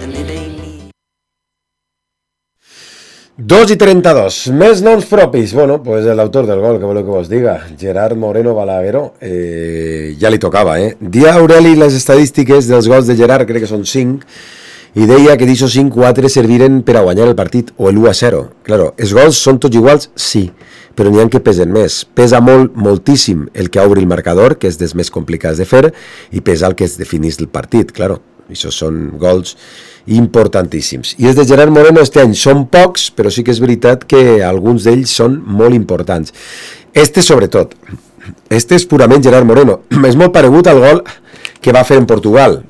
2:32, més noms propis. Bueno, pues el autor del gol, que voleu que vos diga, Gerard Moreno Balagueró, ja li tocava, Dia Aureli les estadístiques dels gols de Gerard, crec que són 5, i deia que d'aixòs 5, 4 serviren per a guanyar el partit, o el 1-0. Claro, els gols són tots iguals? Sí, però n'hi ha que pesen més. Pesa molt, moltíssim el que obri el marcador, que és dels més complicats de fer, i pesa el que es definís el partit, claro. Això són gols importantíssims. I els de Gerard Moreno este any són pocs, però sí que és veritat que alguns d'ells són molt importants. Este sobretot. Este és purament Gerard Moreno. És molt paregut al gol que va fer en Portugal.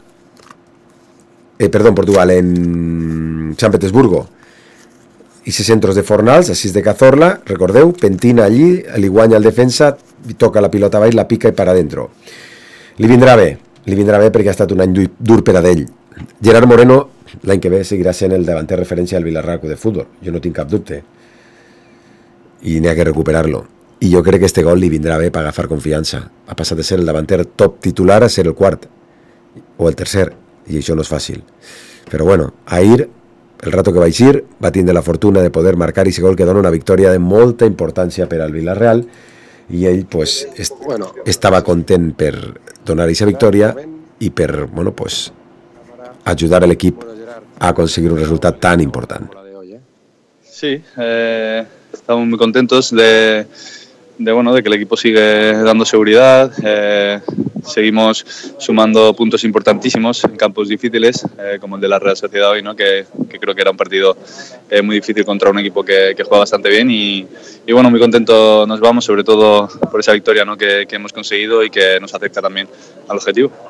En Sant Petersburgo. I 6 centros de Fornals, assís de Cazorla, recordeu, pentina allí, li guanya el defensa, toca la pilota baix, la pica i para dentro. Li vindrà bé perquè ha estat un any dur per a d'ell. Gerard Moreno l'any que ve seguirà sent el davanter referència del Villarreal Club de Fútbol, jo no tinc cap dubte, i n'hi ha que recuperar-lo, i jo crec que este gol li vindrà bé per agafar confiança. Ha passat de ser el davanter top titular a ser el quart o el tercer, i això no és fàcil, però bueno, ahir el rato que vaig ir va tindre la fortuna de poder marcar aquest gol que dona una victòria de molta importància per al Villarreal, i ell pues estava content per donar aquesta victòria i per, bueno, pues ayudar al equipo a conseguir un resultado tan importante. Sí, estamos muy contentos de que el equipo sigue dando seguridad, seguimos sumando puntos importantísimos en campos difíciles, como el de la Real Sociedad hoy, ¿no? que creo que era un partido muy difícil contra un equipo que juega bastante bien y bueno, muy contento nos vamos, sobre todo por esa victoria, ¿no? que hemos conseguido y que nos acerca también al objetivo.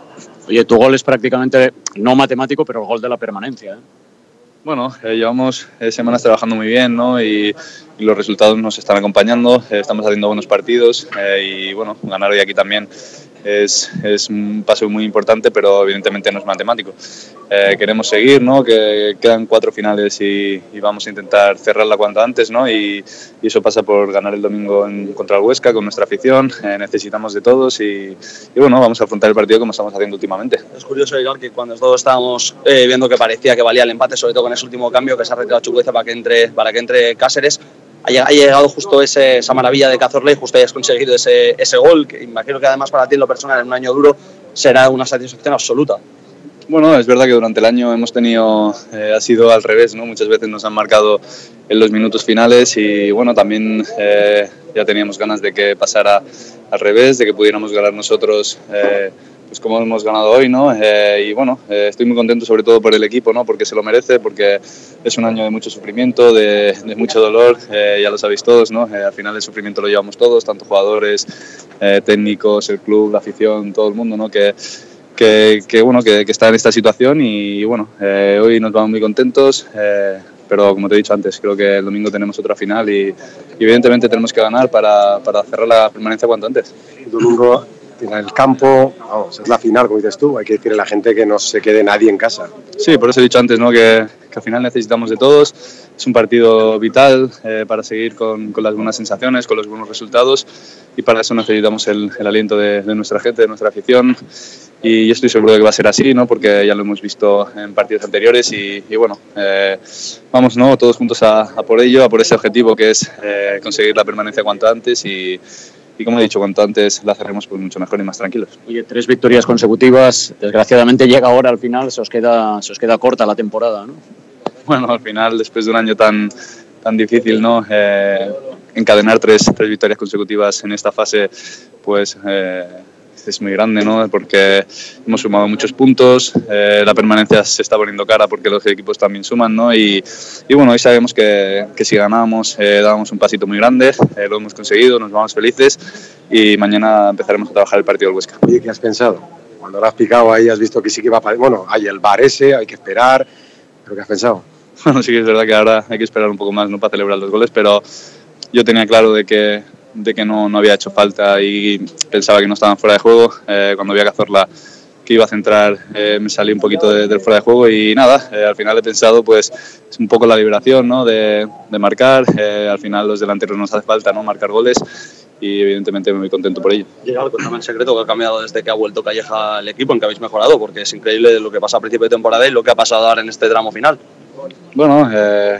Oye, tu gol es prácticamente, no matemático, pero el gol de la permanencia, ¿eh? Bueno, llevamos semanas trabajando muy bien, ¿no? Y los resultados nos están acompañando, estamos haciendo buenos partidos y bueno, ganar hoy aquí también es un paso muy importante, pero evidentemente no es matemático. Queremos seguir, ¿no? Que quedan 4 finales y vamos a intentar cerrarla cuanto antes, ¿no? Y eso pasa por ganar el domingo contra el Huesca con nuestra afición. Necesitamos de todos y bueno, vamos a afrontar el partido como estamos haciendo últimamente. Es curioso, Igor, que cuando todos estábamos viendo que parecía que valía el empate, sobre todo con ese último cambio que se ha retirado Chukwueze para que entre Cáceres, ha llegado justo esa maravilla de Cazorla y justo hayas conseguido ese gol, que imagino que además para ti en lo personal en un año duro será una satisfacción absoluta. Bueno, es verdad que durante el año hemos tenido, ha sido al revés, ¿no? Muchas veces nos han marcado en los minutos finales y bueno, también ya teníamos ganas de que pasara al revés, de que pudiéramos ganar nosotros pues como hemos ganado hoy, ¿no? Y bueno, estoy muy contento sobre todo por el equipo, ¿no? Porque se lo merece, porque es un año de mucho sufrimiento, de mucho dolor, ya lo sabéis todos, ¿no? Al final el sufrimiento lo llevamos todos, tanto jugadores, técnicos, el club, la afición, todo el mundo, ¿no? Que está en esta situación y bueno, hoy nos vamos muy contentos, pero como te he dicho antes, creo que el domingo tenemos otra final y evidentemente tenemos que ganar para cerrar la permanencia cuanto antes. El domingo en el campo, vamos, es la final, como dices tú, hay que decirle a la gente que no se quede nadie en casa. Sí, por eso he dicho antes, ¿no? que al final necesitamos de todos, es un partido vital para seguir con las buenas sensaciones, con los buenos resultados y para eso necesitamos el aliento de nuestra gente, de nuestra afición y yo estoy seguro de que va a ser así, ¿no? Porque ya lo hemos visto en partidos anteriores y bueno, vamos, ¿no? Todos juntos a por ello, a por ese objetivo que es conseguir la permanencia cuanto antes y como he dicho, cuanto antes la cerremos pues mucho mejor y más tranquilos. Oye, 3 victorias consecutivas, desgraciadamente llega ahora al final, se os queda corta la temporada, ¿no? Bueno, al final, después de un año tan difícil, ¿no? Encadenar 3 victorias consecutivas en esta fase, pues es muy grande, ¿no? Porque hemos sumado muchos puntos, la permanencia se está poniendo cara porque los equipos también suman, ¿no? Y bueno, hoy sabemos que si ganábamos dábamos un pasito muy grande, lo hemos conseguido, nos vamos felices y mañana empezaremos a trabajar el partido del Huesca. Oye, ¿qué has pensado? Cuando lo has picado ahí has visto que sí que va a... Bueno, hay el VAR ese, hay que esperar, ¿pero qué has pensado? Bueno, sí que es verdad que ahora hay que esperar un poco más, ¿no? Para celebrar los goles, pero yo tenía claro de que no había hecho falta y pensaba que no estaban fuera de juego. Cuando vi a Cazorla que iba a centrar, me salí un poquito del fuera de juego y nada, al final he pensado pues es un poco la liberación, ¿no? de marcar, al final los delanteros nos hace falta, ¿no? Marcar goles y evidentemente me muy contento por ello. Llega algo también secreto que ha cambiado desde que ha vuelto Calleja al equipo, en que habéis mejorado, porque es increíble lo que pasa a principio de temporada y lo que ha pasado ahora en este tramo final. Bueno,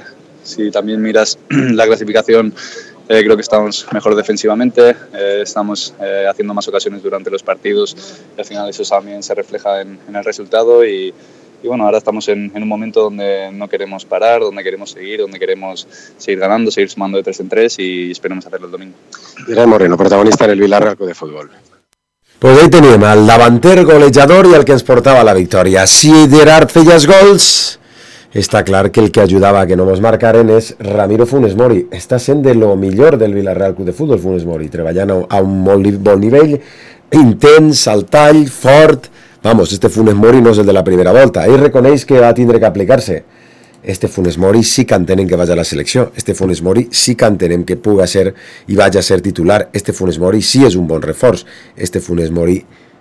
si también miras la clasificación, creo que estamos mejor defensivamente, estamos haciendo más ocasiones durante los partidos y al final eso también se refleja en el resultado y bueno, ahora estamos en un momento donde no queremos parar, donde queremos seguir ganando, seguir sumando de 3 en 3 y esperemos hacerlo el domingo. Gerard Moreno, protagonista en el Villarreal Club de Futbol. Pues ahí tenim el davanter golejador i el que ens portava la victòria. Si Gerard feia els gols, està clar que el que ajudava a que no mos marcaren és Ramiro Funes Mori. Està sent de lo millor del Villarreal Club de Futbol, Funes Mori, treballant a un molt bon nivell, intens, al tall, fort. Vamos, este Funes Mori no és el de la primera volta. Ell reconeix que va tindre que aplicar-se. Este Funes Mori sí que entenem que vagi a la selecció. Este Funes Mori sí que entenem que puga ser i vagi a ser titular. Este Funes Mori sí és un bon reforç. Este Funes Mori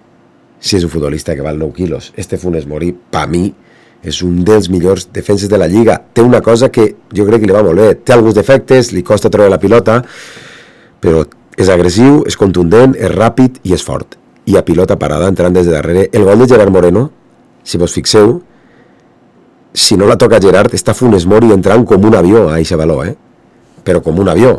sí és un futbolista que val 9 quilos. Este Funes Mori, per mi, és un dels millors defenses de la Lliga. Té una cosa que jo crec que li va molt bé. Té alguns defectes, li costa treure la pilota, però és agressiu, és contundent, és ràpid i és fort. I a pilota parada, entrant des de darrere. El gol de Gerard Moreno, si vos fixeu, si no la toca Gerard, està Funes Mori entrant com un avió a aquest baló, però com un avió.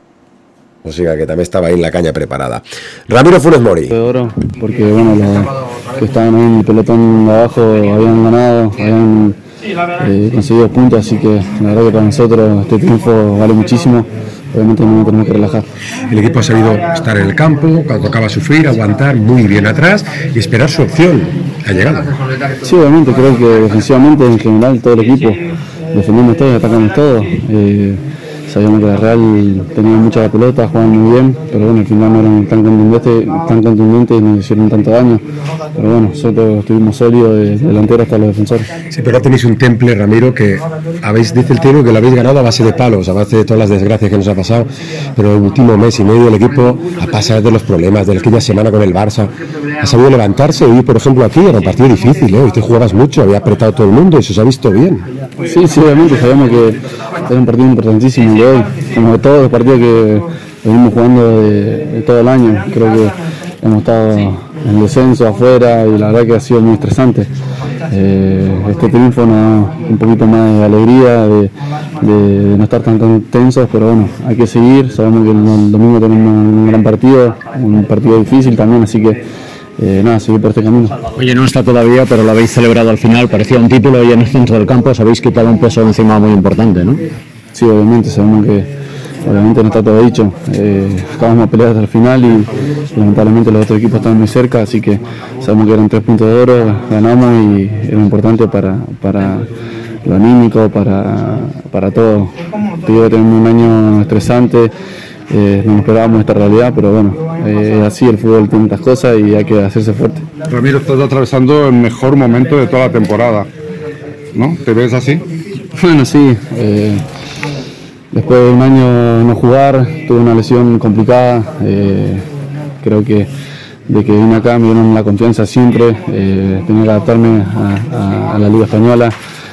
O sigui que també estava ahí la caña preparada. Ramiro Funes Mori. Porque bueno, los que estaban ahí en el pelotón de abajo habían ganado, habían conseguido puntos, así que la verdad que para nosotros este triunfo vale muchísimo. Obviamente no tenemos que relajar. El equipo ha sabido estar en el campo, cuando tocaba sufrir, aguantar muy bien atrás y esperar su opción, la llegada. Sí, obviamente, creo que defensivamente en general todo el equipo defendemos todos, atacamos todos. sabíamos que la Real tenía mucha la pelota, jugaban muy bien, pero bueno, al final no eran tan contundentes y nos hicieron tanto daño. Pero bueno, nosotros estuvimos sólidos de delantero hasta los defensores. Sí, pero tenéis un temple, Ramiro, que dice el técnico que lo habéis ganado a base de palos, a base de todas las desgracias que nos ha pasado, pero el último mes y medio el equipo, a pasar de los problemas de aquella semana con el Barça, ha sabido levantarse. Hoy, por ejemplo, aquí era un partido difícil, hoy te jugabas mucho, había apretado todo el mundo y se os ha visto bien. Sí, obviamente, sabíamos que era un partido importantísimo de hoy, como de todos los partidos que venimos jugando de todo el año. Creo que hemos estado en descenso afuera y la verdad que ha sido muy estresante. Este triunfo nos da un poquito más de alegría, de no estar tan tensos, pero bueno, hay que seguir. Sabemos que el domingo tenemos un gran partido, un partido difícil también, así que seguir por este camino. Oye, no está todavía, pero lo habéis celebrado al final, parecía un título y en el centro del campo os habéis quitado un peso encima muy importante, ¿no? Sí, obviamente, sabemos que obviamente no está todo dicho. Acabamos de pelear hasta el final y lamentablemente los otros equipos estaban muy cerca, así que sabemos que eran 3 puntos de oro, ganamos y era importante para lo anímico, para todo. Tenemos un año estresante. No esperábamos esta realidad, pero bueno, así el fútbol tiene estas cosas y hay que hacerse fuerte. Ramiro, estás atravesando el mejor momento de toda la temporada, ¿no? ¿Te ves así? Bueno, sí. Después de un año no jugar, tuve una lesión complicada. Creo que de que vine acá me dieron la confianza siempre. Tenía que adaptarme a la Liga Española.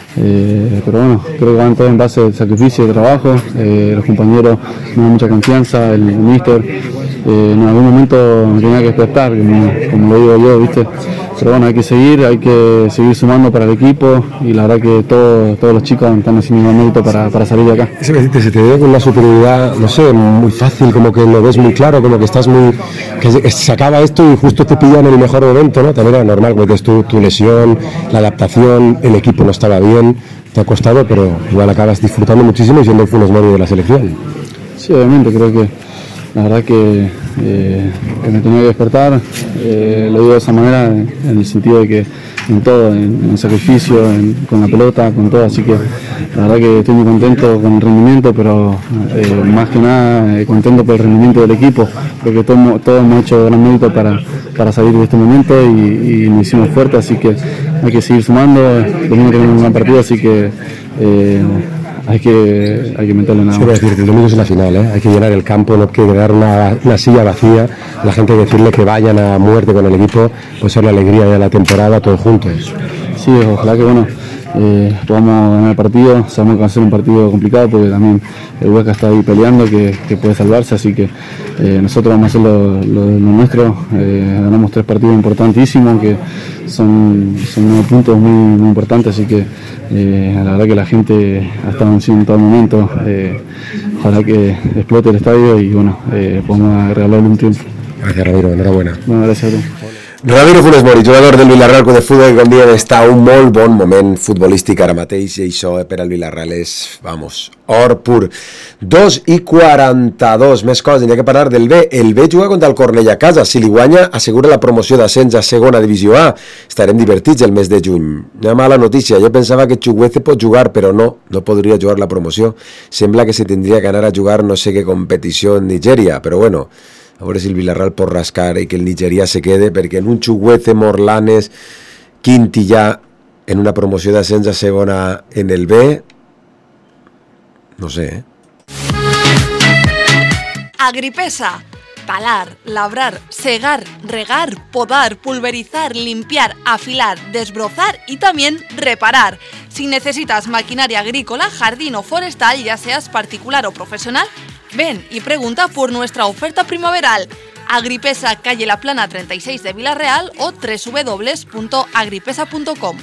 Pero bueno, creo que van todo en base de sacrificio, de trabajo. Los compañeros me dan mucha confianza, el míster. En algún momento me tenía que despertar, como lo digo yo, ¿viste? Pero bueno, hay que seguir sumando para el equipo y la verdad que todos los chicos están haciendo un mérito para salir de acá. Se te ve con una superioridad, no sé, muy fácil, como que lo ves muy claro, como que estás que se acaba esto y justo te pillan en el mejor momento, ¿no? También era normal, porque es tu lesión, la adaptación, el equipo no estaba bien, te ha costado, pero igual acabas disfrutando muchísimo y siendo el funes mori de la selección. Sí, obviamente, creo que la verdad que me tenía que despertar, lo digo de esa manera en el sentido de que en todo, en el sacrificio, con la pelota, con todo, así que la verdad que estoy muy contento con el rendimiento, pero más que nada contento por el rendimiento del equipo, porque todos hemos hecho gran mérito para salir de este momento y nos hicimos fuertes, así que hay que seguir sumando. Domingo tenemos un gran partido, así que hay que meterle nada. Sí, voy a decirte, el domingo es la final, hay que llenar el campo, no hay que quedar una silla vacía, la gente decirle que vayan a muerte con el equipo, pues ser la alegría de la temporada todos juntos. Sí, ojalá que podamos ganar el partido. Sabemos que va a ser un partido complicado porque también el Huesca está ahí peleando, que puede salvarse, así que nosotros vamos a hacer lo nuestro. Ganamos 3 partidos importantísimos que son 9 puntos muy importantes, así que la verdad que la gente ha estado en todo momento. Ojalá que explote el estadio y bueno, podamos regalarle un triunfo. Gracias, Ramiro, enhorabuena. Bueno, gracias a ti. Ramiro Funes Mori, jugador del Villarreal Club de Futbol, que convien està un molt bon moment futbolístic ara mateix i això per al Villarreal és, vamos, or pur. 2:42, més coses, n'hi ha que parlar del B. El B juga contra el Cornellà a casa, si li guanya assegura la promoció d'ascens a segona divisió A. Estarem divertits el mes de juny. Una mala notícia, jo pensava que Chukwueze pot jugar, però no podria jugar la promoció. Sembla que se tindria que anar a jugar no sé què competició en Nigèria, però bueno, a veure si el Villarreal pot rascar i que el Nigeria se quede, perquè en un Chukwueze, Morlanes, Quintillà en una promoció d'ascens a segona en el B, no sé, Agripesa. Talar, labrar, segar, regar, podar, pulverizar, limpiar, afilar, desbrozar y también reparar. Si necesitas maquinaria agrícola, jardín o forestal, ya seas particular o profesional, ven y pregunta por nuestra oferta primaveral. Agripesa, calle La Plana 36 de Villarreal o www.agripesa.com.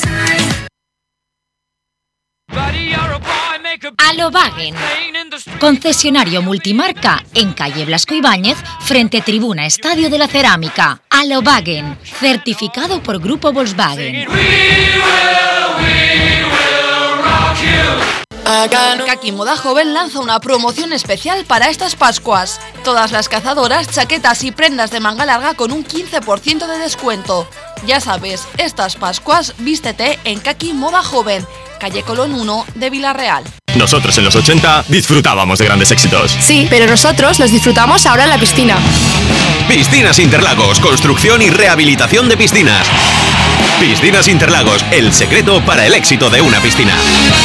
Alobagen, concesionario multimarca en calle Blasco Ibáñez, frente Tribuna Estadio de la Cerámica. Alobagen, certificado por Grupo Volkswagen. Kaki Moda Joven lanza una promoción especial para estas Pascuas. Todas las cazadoras, chaquetas y prendas de manga larga con un 15% de descuento. Ya sabes, estas Pascuas vístete en Kaki Moda Joven, calle Colón 1 de Villarreal. Nosotros en los 80 disfrutábamos de grandes éxitos. Sí, pero nosotros los disfrutamos ahora en la piscina. Piscinas Interlagos, construcción y rehabilitación de piscinas. Piscinas Interlagos, el secreto para el éxito de una piscina.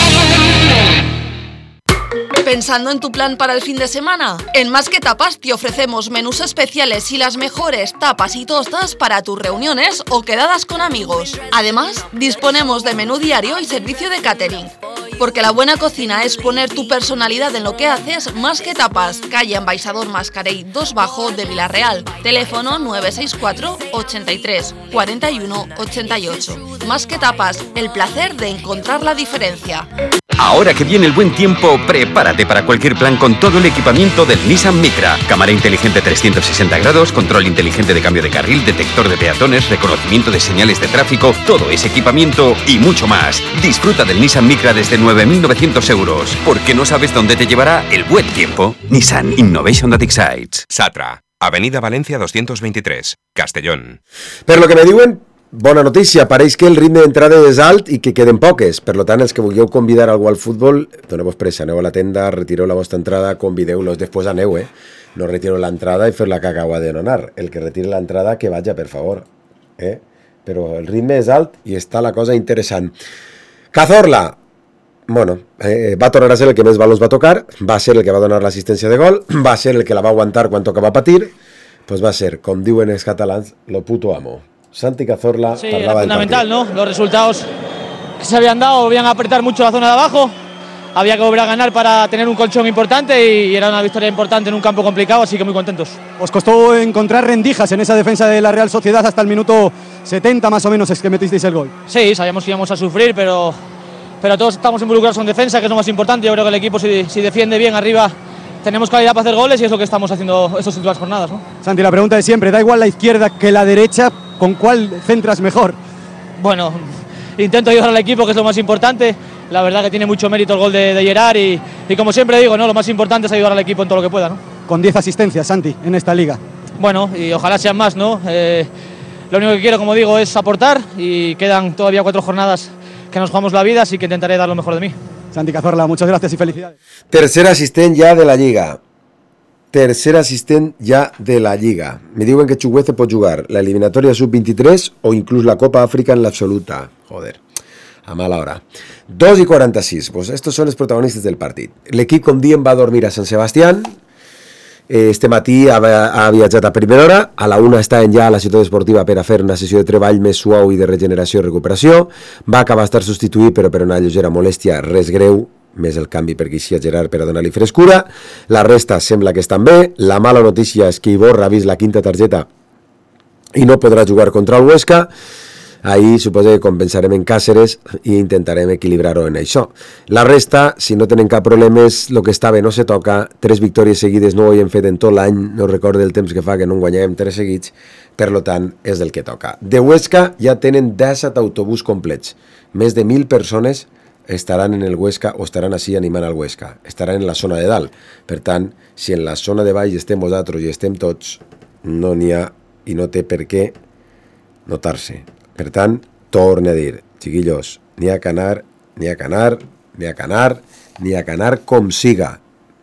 ¿Pensando en tu plan para el fin de semana? En Más que Tapas te ofrecemos menús especiales y las mejores tapas y tostas para tus reuniones o quedadas con amigos. Además, disponemos de menú diario y servicio de catering. Porque la buena cocina es poner tu personalidad en lo que haces. Más que Tapas, calle Ambaixador Mascarell 2 Bajo de Villarreal. Teléfono 964 83 41 88. Más que Tapas, el placer de encontrar la diferencia. Ahora que viene el buen tiempo, prepárate para cualquier plan con todo el equipamiento del Nissan Micra. Cámara inteligente 360 grados, control inteligente de cambio de carril, detector de peatones, reconocimiento de señales de tráfico, todo ese equipamiento y mucho más. Disfruta del Nissan Micra desde 9.900 euros, porque no sabes dónde te llevará el buen tiempo. Nissan Innovation that excites. Satra, Avenida Valencia 223, Castellón. Per lo que me diuen, bona notícia, pareix que el ritme d'entrada és alt i que queden poques. Per tant, els que vulgueu convidar algú al futbol, doneu-vos pressa, aneu a la tenda, retireu la vostra entrada, convideu-los, després aneu, No retireu l'entrada i fer la que acaba de donar. El que retiri l'entrada, que vaja, per favor. Però el ritme és alt i està la cosa interessant. Cazorla, bueno, va tornar a ser el que més balons va tocar, va ser el que va donar l'assistència de gol, va ser el que la va aguantar quan tocava patir, pues va ser, com diuen els catalans, lo puto amo. Santi Cazorla parlava del fundamental, ¿no? Los resultados que se habían dado, habían apretar mucho la zona de abajo, había que volver a ganar para tener un colchón importante y era una victoria importante en un campo complicado, así que muy contentos. Os costó encontrar rendijas en esa defensa de la Real Sociedad hasta el minuto 70 más o menos, es que metisteis el gol. Sí, sabíamos que íbamos a sufrir, pero todos estamos involucrados en defensa, que es lo más importante. Yo creo que el equipo si defiende bien arriba tenemos calidad para hacer goles y es lo que estamos haciendo estas últimas jornadas, ¿no? Santi, la pregunta de siempre, da igual la izquierda que la derecha, ¿con cuál centras mejor? Bueno, intento ayudar al equipo, que es lo más importante. La verdad que tiene mucho mérito el gol de Gerard y como siempre digo, ¿no? Lo más importante es ayudar al equipo en todo lo que pueda, ¿no? Con 10 asistencias, Santi, en esta liga. Bueno, y ojalá sean más, ¿no? Lo único que quiero, como digo, es aportar y quedan todavía 4 jornadas que nos jugamos la vida, así que intentaré dar lo mejor de mí. Santi Cazorla, muchas gracias y felicidades. Tercer assistent ja de la Lliga. Tercer assistent ja de la Lliga. Me diuen que Chukwueze pot jugar la eliminatòria sub-23 o inclús la Copa Àfrica en l'absoluta. Joder, a mala hora. 2:46. Pues estos son els protagonistes del partit. L'equip, com diem, va dormir a Sant Sebastián. Este matí ha viatjat a primera hora, a la 1 estaven ja a la ciutat esportiva per a fer una sessió de treball més suau i de regeneració i recuperació. Va acabar estar substituït, però per una lleugera molèstia, res greu, més el canvi perquè hi ha Gerard per a donar-li frescura. La resta sembla que estan bé. La mala notícia és que Iborra ha vist la 5ª targeta i no podrà jugar contra el Huesca. Ahir suposo que compensarem en Càceres i intentarem equilibrar-ho en això. La resta, si no tenen cap problema, és el que està bé, no se toca. 3 victòries seguides no ho hem fet en tot l'any, no recordo el temps que fa que no en guanyàvem 3 seguits, per tant és del que toca. De Huesca ja tenen 17 autobús complets. Més de 1.000 persones estaran en el Huesca o estaran així animant al Huesca. Estaran en la zona de dalt. Per tant, si en la zona de baix estem vosaltres i estem tots, no n'hi ha i no té per què notar-se. Per tant, torne a dir, chiquillos, ni a canar, ni a canar, ni a canar, ni a canar com siga.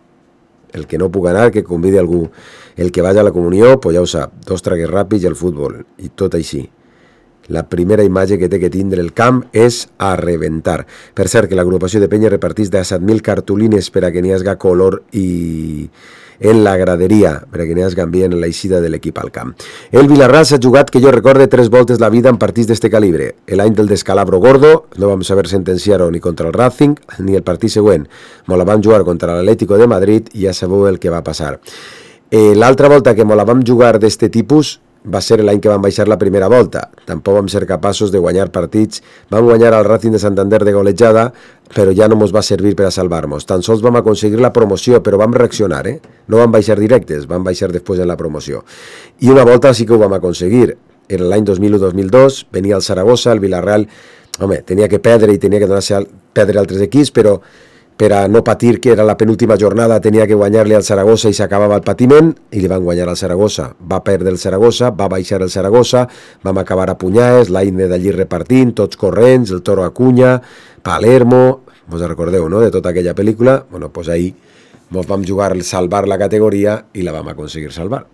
El que no pugui anar, que convidi algú. El que vagi a la comunió, pues ja ho sap, 2 tragues ràpids i el futbol, i tot així. La primera imatge que té que tindre el camp és a reventar. Per cert, que l'agrupació de penya repartís 17.000 cartolines per a que n'hi hagi color i en la graderia, per a que n'hi hagi ambient en l'eixida de l'equip al camp. El Villarreal s'ha jugat, que jo recorde, 3 voltes la vida en partits d'este calibre. L'any del descalabro gordo, no vam saber sentenciar-ho ni contra el Racing, ni el partit següent. Mo la vam jugar contra l'Atlético de Madrid i ja sabeu el que va passar. L'altra volta que mo la vam jugar d'este tipus va ser l'any que vam baixar la primera volta. Tampoc vam ser capaços de guanyar partits. Vam guanyar al Racing de Santander de golejada, però ja no ens va servir per a salvar-nos. Tan sols vam aconseguir la promoció, però vam reaccionar, No vam baixar directes, vam baixar després en la promoció. I una volta sí que ho vam aconseguir. Era l'any 2001-2002, venia el Saragossa, el Villarreal, home, tenia que perdre i tenia que donar-se perdre altres equips, però per a no patir que era la penúltima jornada, tenia que guanyar-li al Saragossa i s'acabava el patiment, i li van guanyar al Saragossa. Va perdre el Saragossa, va baixar el Saragossa, vam acabar a punyades, l'Aine d'allí repartint, tots corrents, el Toro Acuña, Palermo, vos recordeu, no?, de tota aquella pel·lícula. Bueno, pues ahí mos vam jugar a salvar la categoria i la vam aconseguir salvar.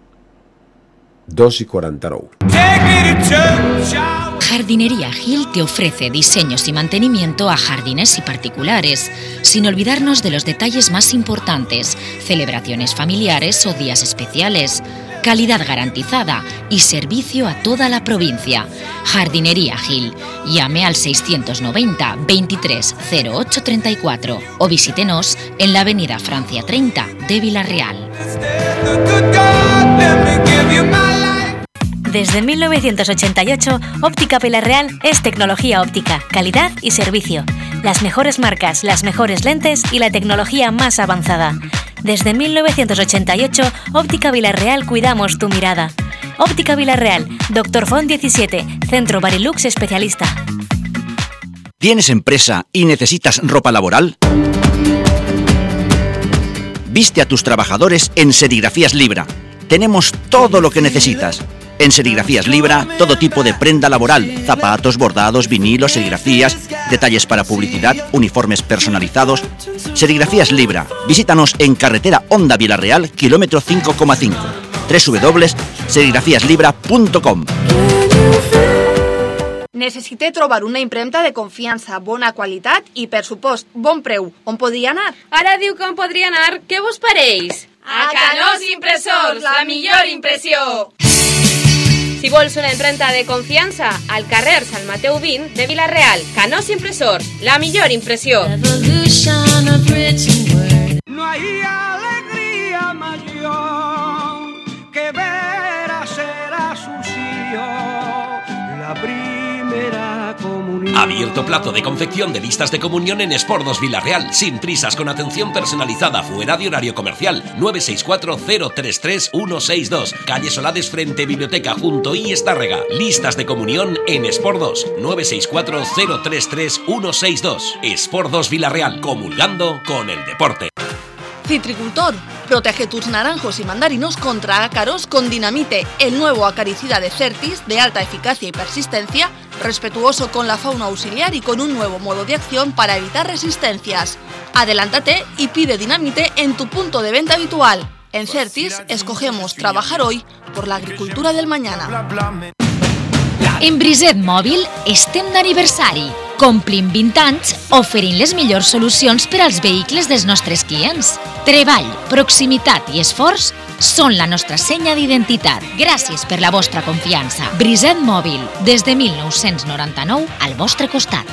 2:49. Jardinería Gil te ofrece diseños y mantenimiento a jardines y particulares, sin olvidarnos de los detalles más importantes, celebraciones familiares o días especiales, calidad garantizada y servicio a toda la provincia. Jardinería Gil. Llame al 690 23 08 34 o visítenos en la avenida Francia 30 de Villarreal. Desde 1988, Óptica Villarreal es tecnología óptica, calidad y servicio. Las mejores marcas, las mejores lentes y la tecnología más avanzada. Desde 1988, Óptica Villarreal cuidamos tu mirada. Óptica Villarreal, Dr. Font 17, Centro Barilux especialista. ¿Tienes empresa y necesitas ropa laboral? Viste a tus trabajadores en Serigrafías Libra. Tenemos todo lo que necesitas. En Serigrafías Libra, todo tipo de prenda laboral, zapatos, bordados, vinilos, serigrafías, detalles para publicidad, uniformes personalizados. Serigrafías Libra. Visítanos en carretera Honda Villarreal, kilómetro 5,5. www.serigrafiaslibra.com. Necessité trobar una impremta de confiança, bona qualitat i, per supost, bon preu. On podria anar? Ara diu que on podria anar. Què vos pareix? A Canós Impressors, la millor impressió! Si vols una impremta de confiança, al carrer Sant Mateu 20 de Villarreal. Canós Impressors, la millor impressió. No hay alegría mayor que ver hacer a sus hijos la primera comunión. Abierto plazo de confección de listas de comunión en Espordos Villarreal, sin prisas, con atención personalizada, fuera de horario comercial. 964-033-162, calle Solades frente Biblioteca junto I Estárrega. Listas de comunión en Espordos. 964-033-162. Espordos Villarreal, comulgando con el deporte. Citricultor, protege tus naranjos y mandarinos contra ácaros con Dinamite, el nuevo acaricida de Certis de alta eficacia y persistencia, respetuoso con la fauna auxiliar y con un nuevo modo de acción para evitar resistencias. Adelántate y pide Dinamite en tu punto de venta habitual. En Certis escogemos trabajar hoy por la agricultura del mañana. En Briset Mòbil estem d'aniversari. Complim 20 anys oferint les millors solucions per als vehicles dels nostres clients. Treball, proximitat i esforç són la nostra senya d'identitat. Gràcies per la vostra confiança. Briset Mòbil, des de 1999 al vostre costat.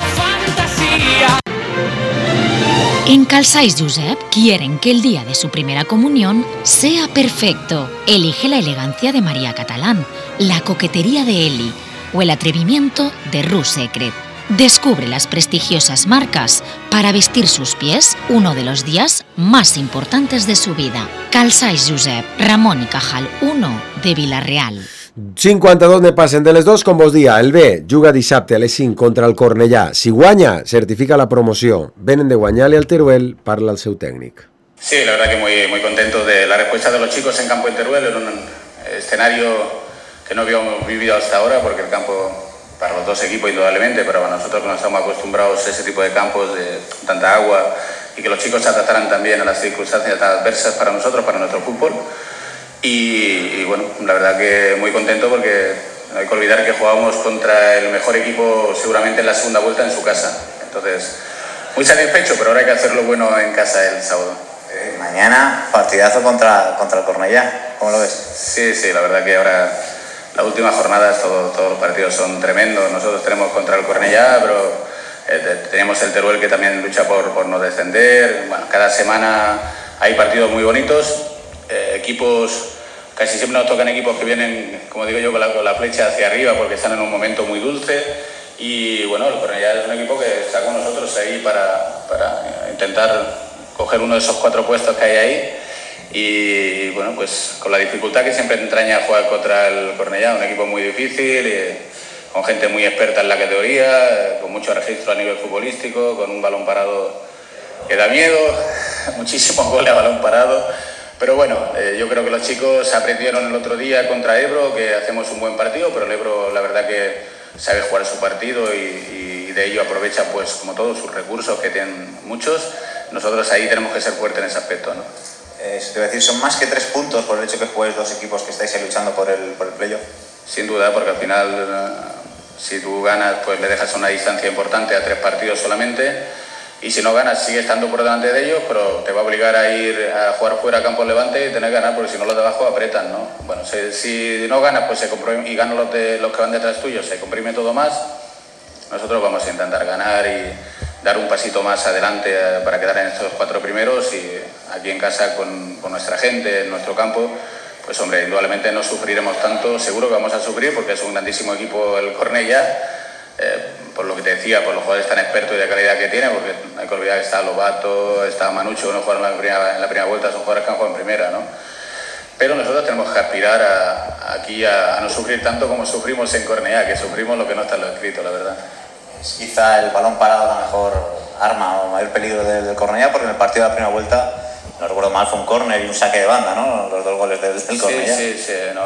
En Calçais Josep quieren que el día de su primera comunión sea perfecto. Elige la elegancia de María Catalán, la coquetería de Eli o el atrevimiento de Rue Secret. Descubre las prestigiosas marcas para vestir sus pies uno de los días más importantes de su vida. Calçais Josep, Ramon y Cajal 1 de Villarreal. 52 ne passen de les 2, com vos dia. El B juga dissabte a les 5 contra el Cornellà. Si guanya, certifica la promoció. Venen de guanyar-li al Teruel, parla el seu tècnic. Sí, la verdad que muy contento de la respuesta de los chicos en campo en Teruel. Era un escenario que no habíamos vivido hasta ahora, porque el campo, para los dos equipos indudablemente, pero para nosotros que no estamos acostumbrados a ese tipo de campos de tanta agua, y que los chicos se adaptaran también a las circunstancias adversas para nosotros, para nuestro fútbol. Y bueno, la verdad que muy contento, porque no hay que olvidar que jugábamos contra el mejor equipo seguramente en la segunda vuelta en su casa. Entonces, muy satisfecho, pero ahora hay que hacerlo bueno en casa el sábado. Mañana partidazo contra el Cornellà, ¿cómo lo ves? Sí, la verdad que ahora las últimas jornadas todos los partidos son tremendos. Nosotros tenemos contra el Cornellà, pero tenemos el Teruel que también lucha por no descender. Bueno, cada semana hay partidos muy bonitos, equipos, casi siempre nos tocan equipos que vienen, como digo yo, con la flecha hacia arriba, porque están en un momento muy dulce. Y bueno, el Cornellà es un equipo que está con nosotros ahí para intentar coger uno de esos 4 puestos que hay ahí. Y bueno, pues con la dificultad que siempre entraña jugar contra el Cornellà, un equipo muy difícil, con gente muy experta en la categoría, con mucho registro a nivel futbolístico, con un balón parado que da miedo, muchísimos goles a balón parado. Pero bueno, yo creo que los chicos aprendieron el otro día contra Ebro que hacemos un buen partido, pero el Ebro la verdad que sabe jugar su partido y de ello aprovecha, pues como todos sus recursos, que tienen muchos. Nosotros ahí tenemos que ser fuertes en ese aspecto, ¿no? Se te va a decir, son más que 3 puntos por el hecho que juegues dos equipos que estáis ahí luchando por el playoff. Sin duda, porque al final, si tú ganas, pues le dejas una distancia importante a 3 partidos solamente. Y si no ganas, sigue estando por delante de ellos, pero te va a obligar a ir a jugar fuera a Campos Levante y tener que ganar, porque si no los de abajo apretan, ¿no? Bueno, si no ganas, pues se comprime, y ganan los que van detrás tuyos, se comprime todo más. Nosotros vamos a intentar ganar y dar un pasito más adelante para quedar en estos 4 primeros, y aquí en casa con nuestra gente, en nuestro campo, pues hombre, indudablemente no sufriremos tanto. Seguro que vamos a sufrir porque es un grandísimo equipo el Cornellá. Por lo que te decía, por los jugadores tan expertos y de calidad que tiene, porque no hay que olvidar que está Lobato, está Manucho, que no jugaron en la primera vuelta, son jugadores que han jugado en primera, ¿no? Pero nosotros tenemos que aspirar aquí a no sufrir tanto como sufrimos en Cornellá, que sufrimos lo que no está en lo escrito, la verdad. Es quizá el balón parado la mejor arma o mayor peligro del Cornellá, porque en el partido de la primera vuelta, no recuerdo mal, fue un córner y un saque de banda, ¿no? Los 2 goles del Cornellá. Sí, no,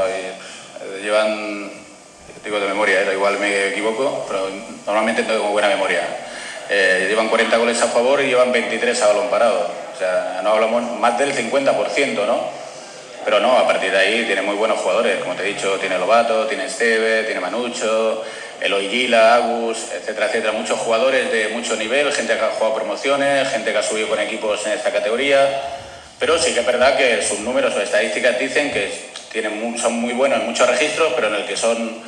y llevan... Digo de memoria, igual me equivoco, pero normalmente tengo buena memoria. Llevan 40 goles a favor y llevan 23 a balón parado. O sea, no hablamos más del 50%, ¿no? Pero no, a partir de ahí tiene muy buenos jugadores. Como te he dicho, tiene Lobato, tiene Esteve, tiene Manucho, Eloy Gila, Agus, etcétera, etcétera. Muchos jugadores de mucho nivel, gente que ha jugado promociones, gente que ha subido con equipos en esta categoría. Pero sí que es verdad que sus números o estadísticas dicen que son muy buenos en muchos registros, pero en el que son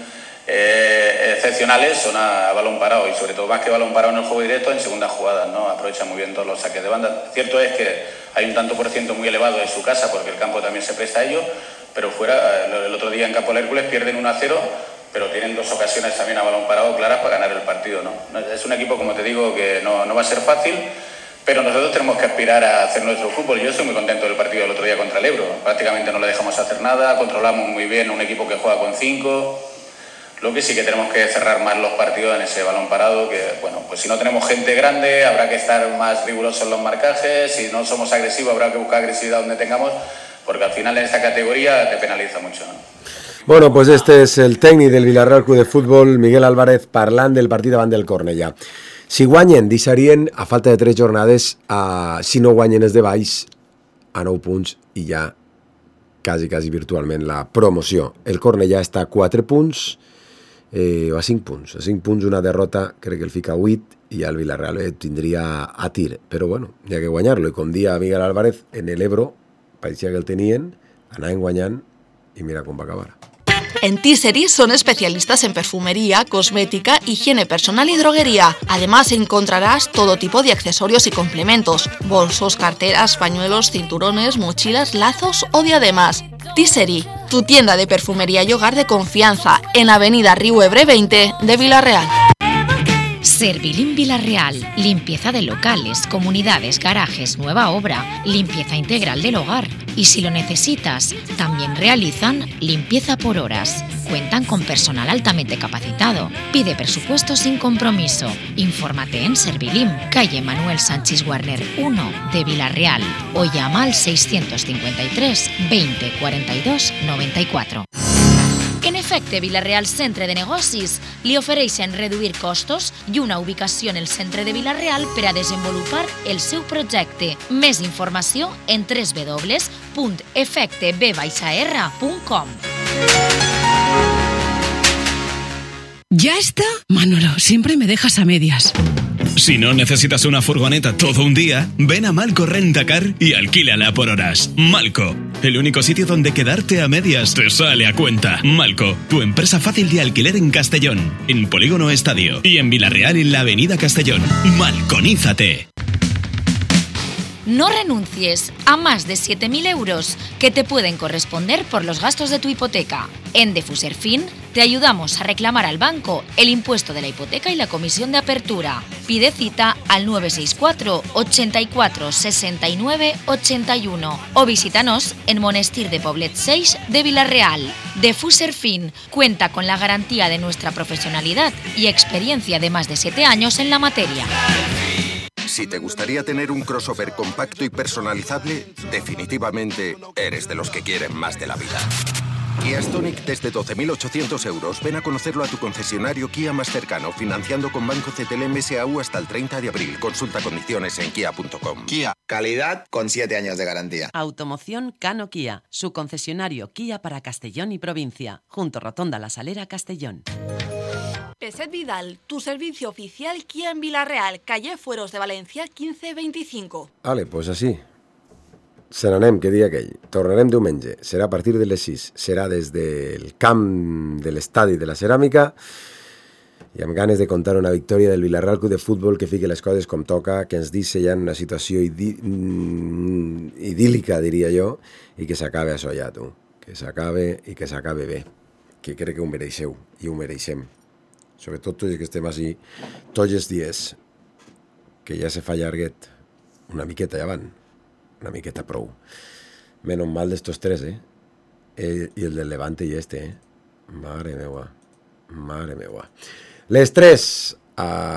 excepcionales son a balón parado, y sobre todo más que balón parado en el juego directo, en segundas jugadas, ¿no? Aprovechan muy bien todos los saques de banda. Cierto es que hay un tanto por ciento muy elevado en su casa, porque el campo también se presta a ello, pero fuera, el otro día en Campo del Hércules pierden 1-0, pero tienen 2 ocasiones también a balón parado claras para ganar el partido, ¿no? Es un equipo, como te digo, que no va a ser fácil, pero nosotros tenemos que aspirar a hacer nuestro fútbol. Yo estoy muy contento del partido del otro día contra el Ebro. Prácticamente no le dejamos hacer nada, controlamos muy bien un equipo que juega con 5. Lo que sí que tenemos que cerrar más los partidos en ese balón parado, que bueno, pues si no tenemos gente grande habrá que estar más rigurosos en los marcajes, si no somos agresivos habrá que buscar agresividad donde tengamos, porque al final en esta categoría te penaliza mucho, ¿no? Bueno, pues este es el técnic del Villarreal Club de Futbol, Miguel Álvarez, parlant del partit davant del Cornellà. Si guanyen, deixarien, a falta de 3 jornades, si no guanyen els de baix, a 9 punts i ja quasi virtualment la promoció. El Cornellà està a 4 punts, o a 5 punts. A 5 punts una derrota, crec que el fica 8 i el Villarreal tindria a tir. Però bueno, hi ha que guanyar-lo. I com dia Miguel Álvarez, en el Ebro, pareixia que el tenien, anaven guanyant i mira com va acabar. En Tissery son especialistas en perfumería, cosmética, higiene personal y droguería. Además encontrarás todo tipo de accesorios y complementos: bolsos, carteras, pañuelos, cinturones, mochilas, lazos o diademas. Tissery, tu tienda de perfumería y hogar de confianza, en Avenida Riu Ebre 20 de Vila-real. Servilim Vila-real, limpieza de locales, comunidades, garajes, nueva obra, limpieza integral del hogar. Y si lo necesitas, también realizan limpieza por horas. Cuentan con personal altamente capacitado. Pide presupuesto sin compromiso. Infórmate en Servilim, calle Manuel Sánchez Warner 1 de Vila-real, o llama al 653 20 42 94. En efecte, Vila-real Centre de Negocis li ofereixen reduir costos i una ubicació en el centre de Vila-real per a desenvolupar el seu projecte. Més informació en www.efecteb-r.com. ¿Ya está? Manolo, siempre me dejas a medias. Si no necesitas una furgoneta todo un día, ven a Malco Rentacar y alquílala por horas. Malco, el único sitio donde quedarte a medias te sale a cuenta. Malco, tu empresa fácil de alquiler en Castellón, en Polígono Estadio y en Vila-real en la Avenida Castellón. Malconízate. No renuncies a más de 7.000 euros que te pueden corresponder por los gastos de tu hipoteca. En Defuserfin te ayudamos a reclamar al banco el impuesto de la hipoteca y la comisión de apertura. Pide cita al 964 84 69 81 o visítanos en Monestir de Poblet 6 de Vila-real. Defuserfin cuenta con la garantía de nuestra profesionalidad y experiencia de más de 7 años en la materia. Si te gustaría tener un crossover compacto y personalizable, definitivamente eres de los que quieren más de la vida. Kia Stonic desde 12.800 euros. Ven a conocerlo a tu concesionario Kia más cercano, financiando con Banco CTLM SAU hasta el 30 de abril. Consulta condiciones en kia.com. Kia, calidad con 7 años de garantía. Automoción Cano Kia, su concesionario Kia para Castellón y provincia, junto Rotonda La Salera, Castellón. Peset Vidal, tu servicio oficial Kia en Vila-real, calle Fueros de Valencia 1525. Vale, pues així. Se n'anem, que dia aquell. Tornarem diumenge. Serà a partir de les 6. Serà des del camp de l'estadi de la Ceràmica i amb ganes de contar una victòria del Vila-real Club de Futbol que fiqui les coses com toca, que ens deixa ja en una situació idíl·lica, diria jo, i que s'acabe això ja, tu. Que s'acabe i que s'acabe bé. Que crec que ho mereixeu i ho mereixem. Sobretot tots que estem així tots els dies, que ja se fa llarguet una miqueta llevant, una miqueta prou. Menos mal d'estos tres, I el del Levante i este, Mare meua. Les 3 a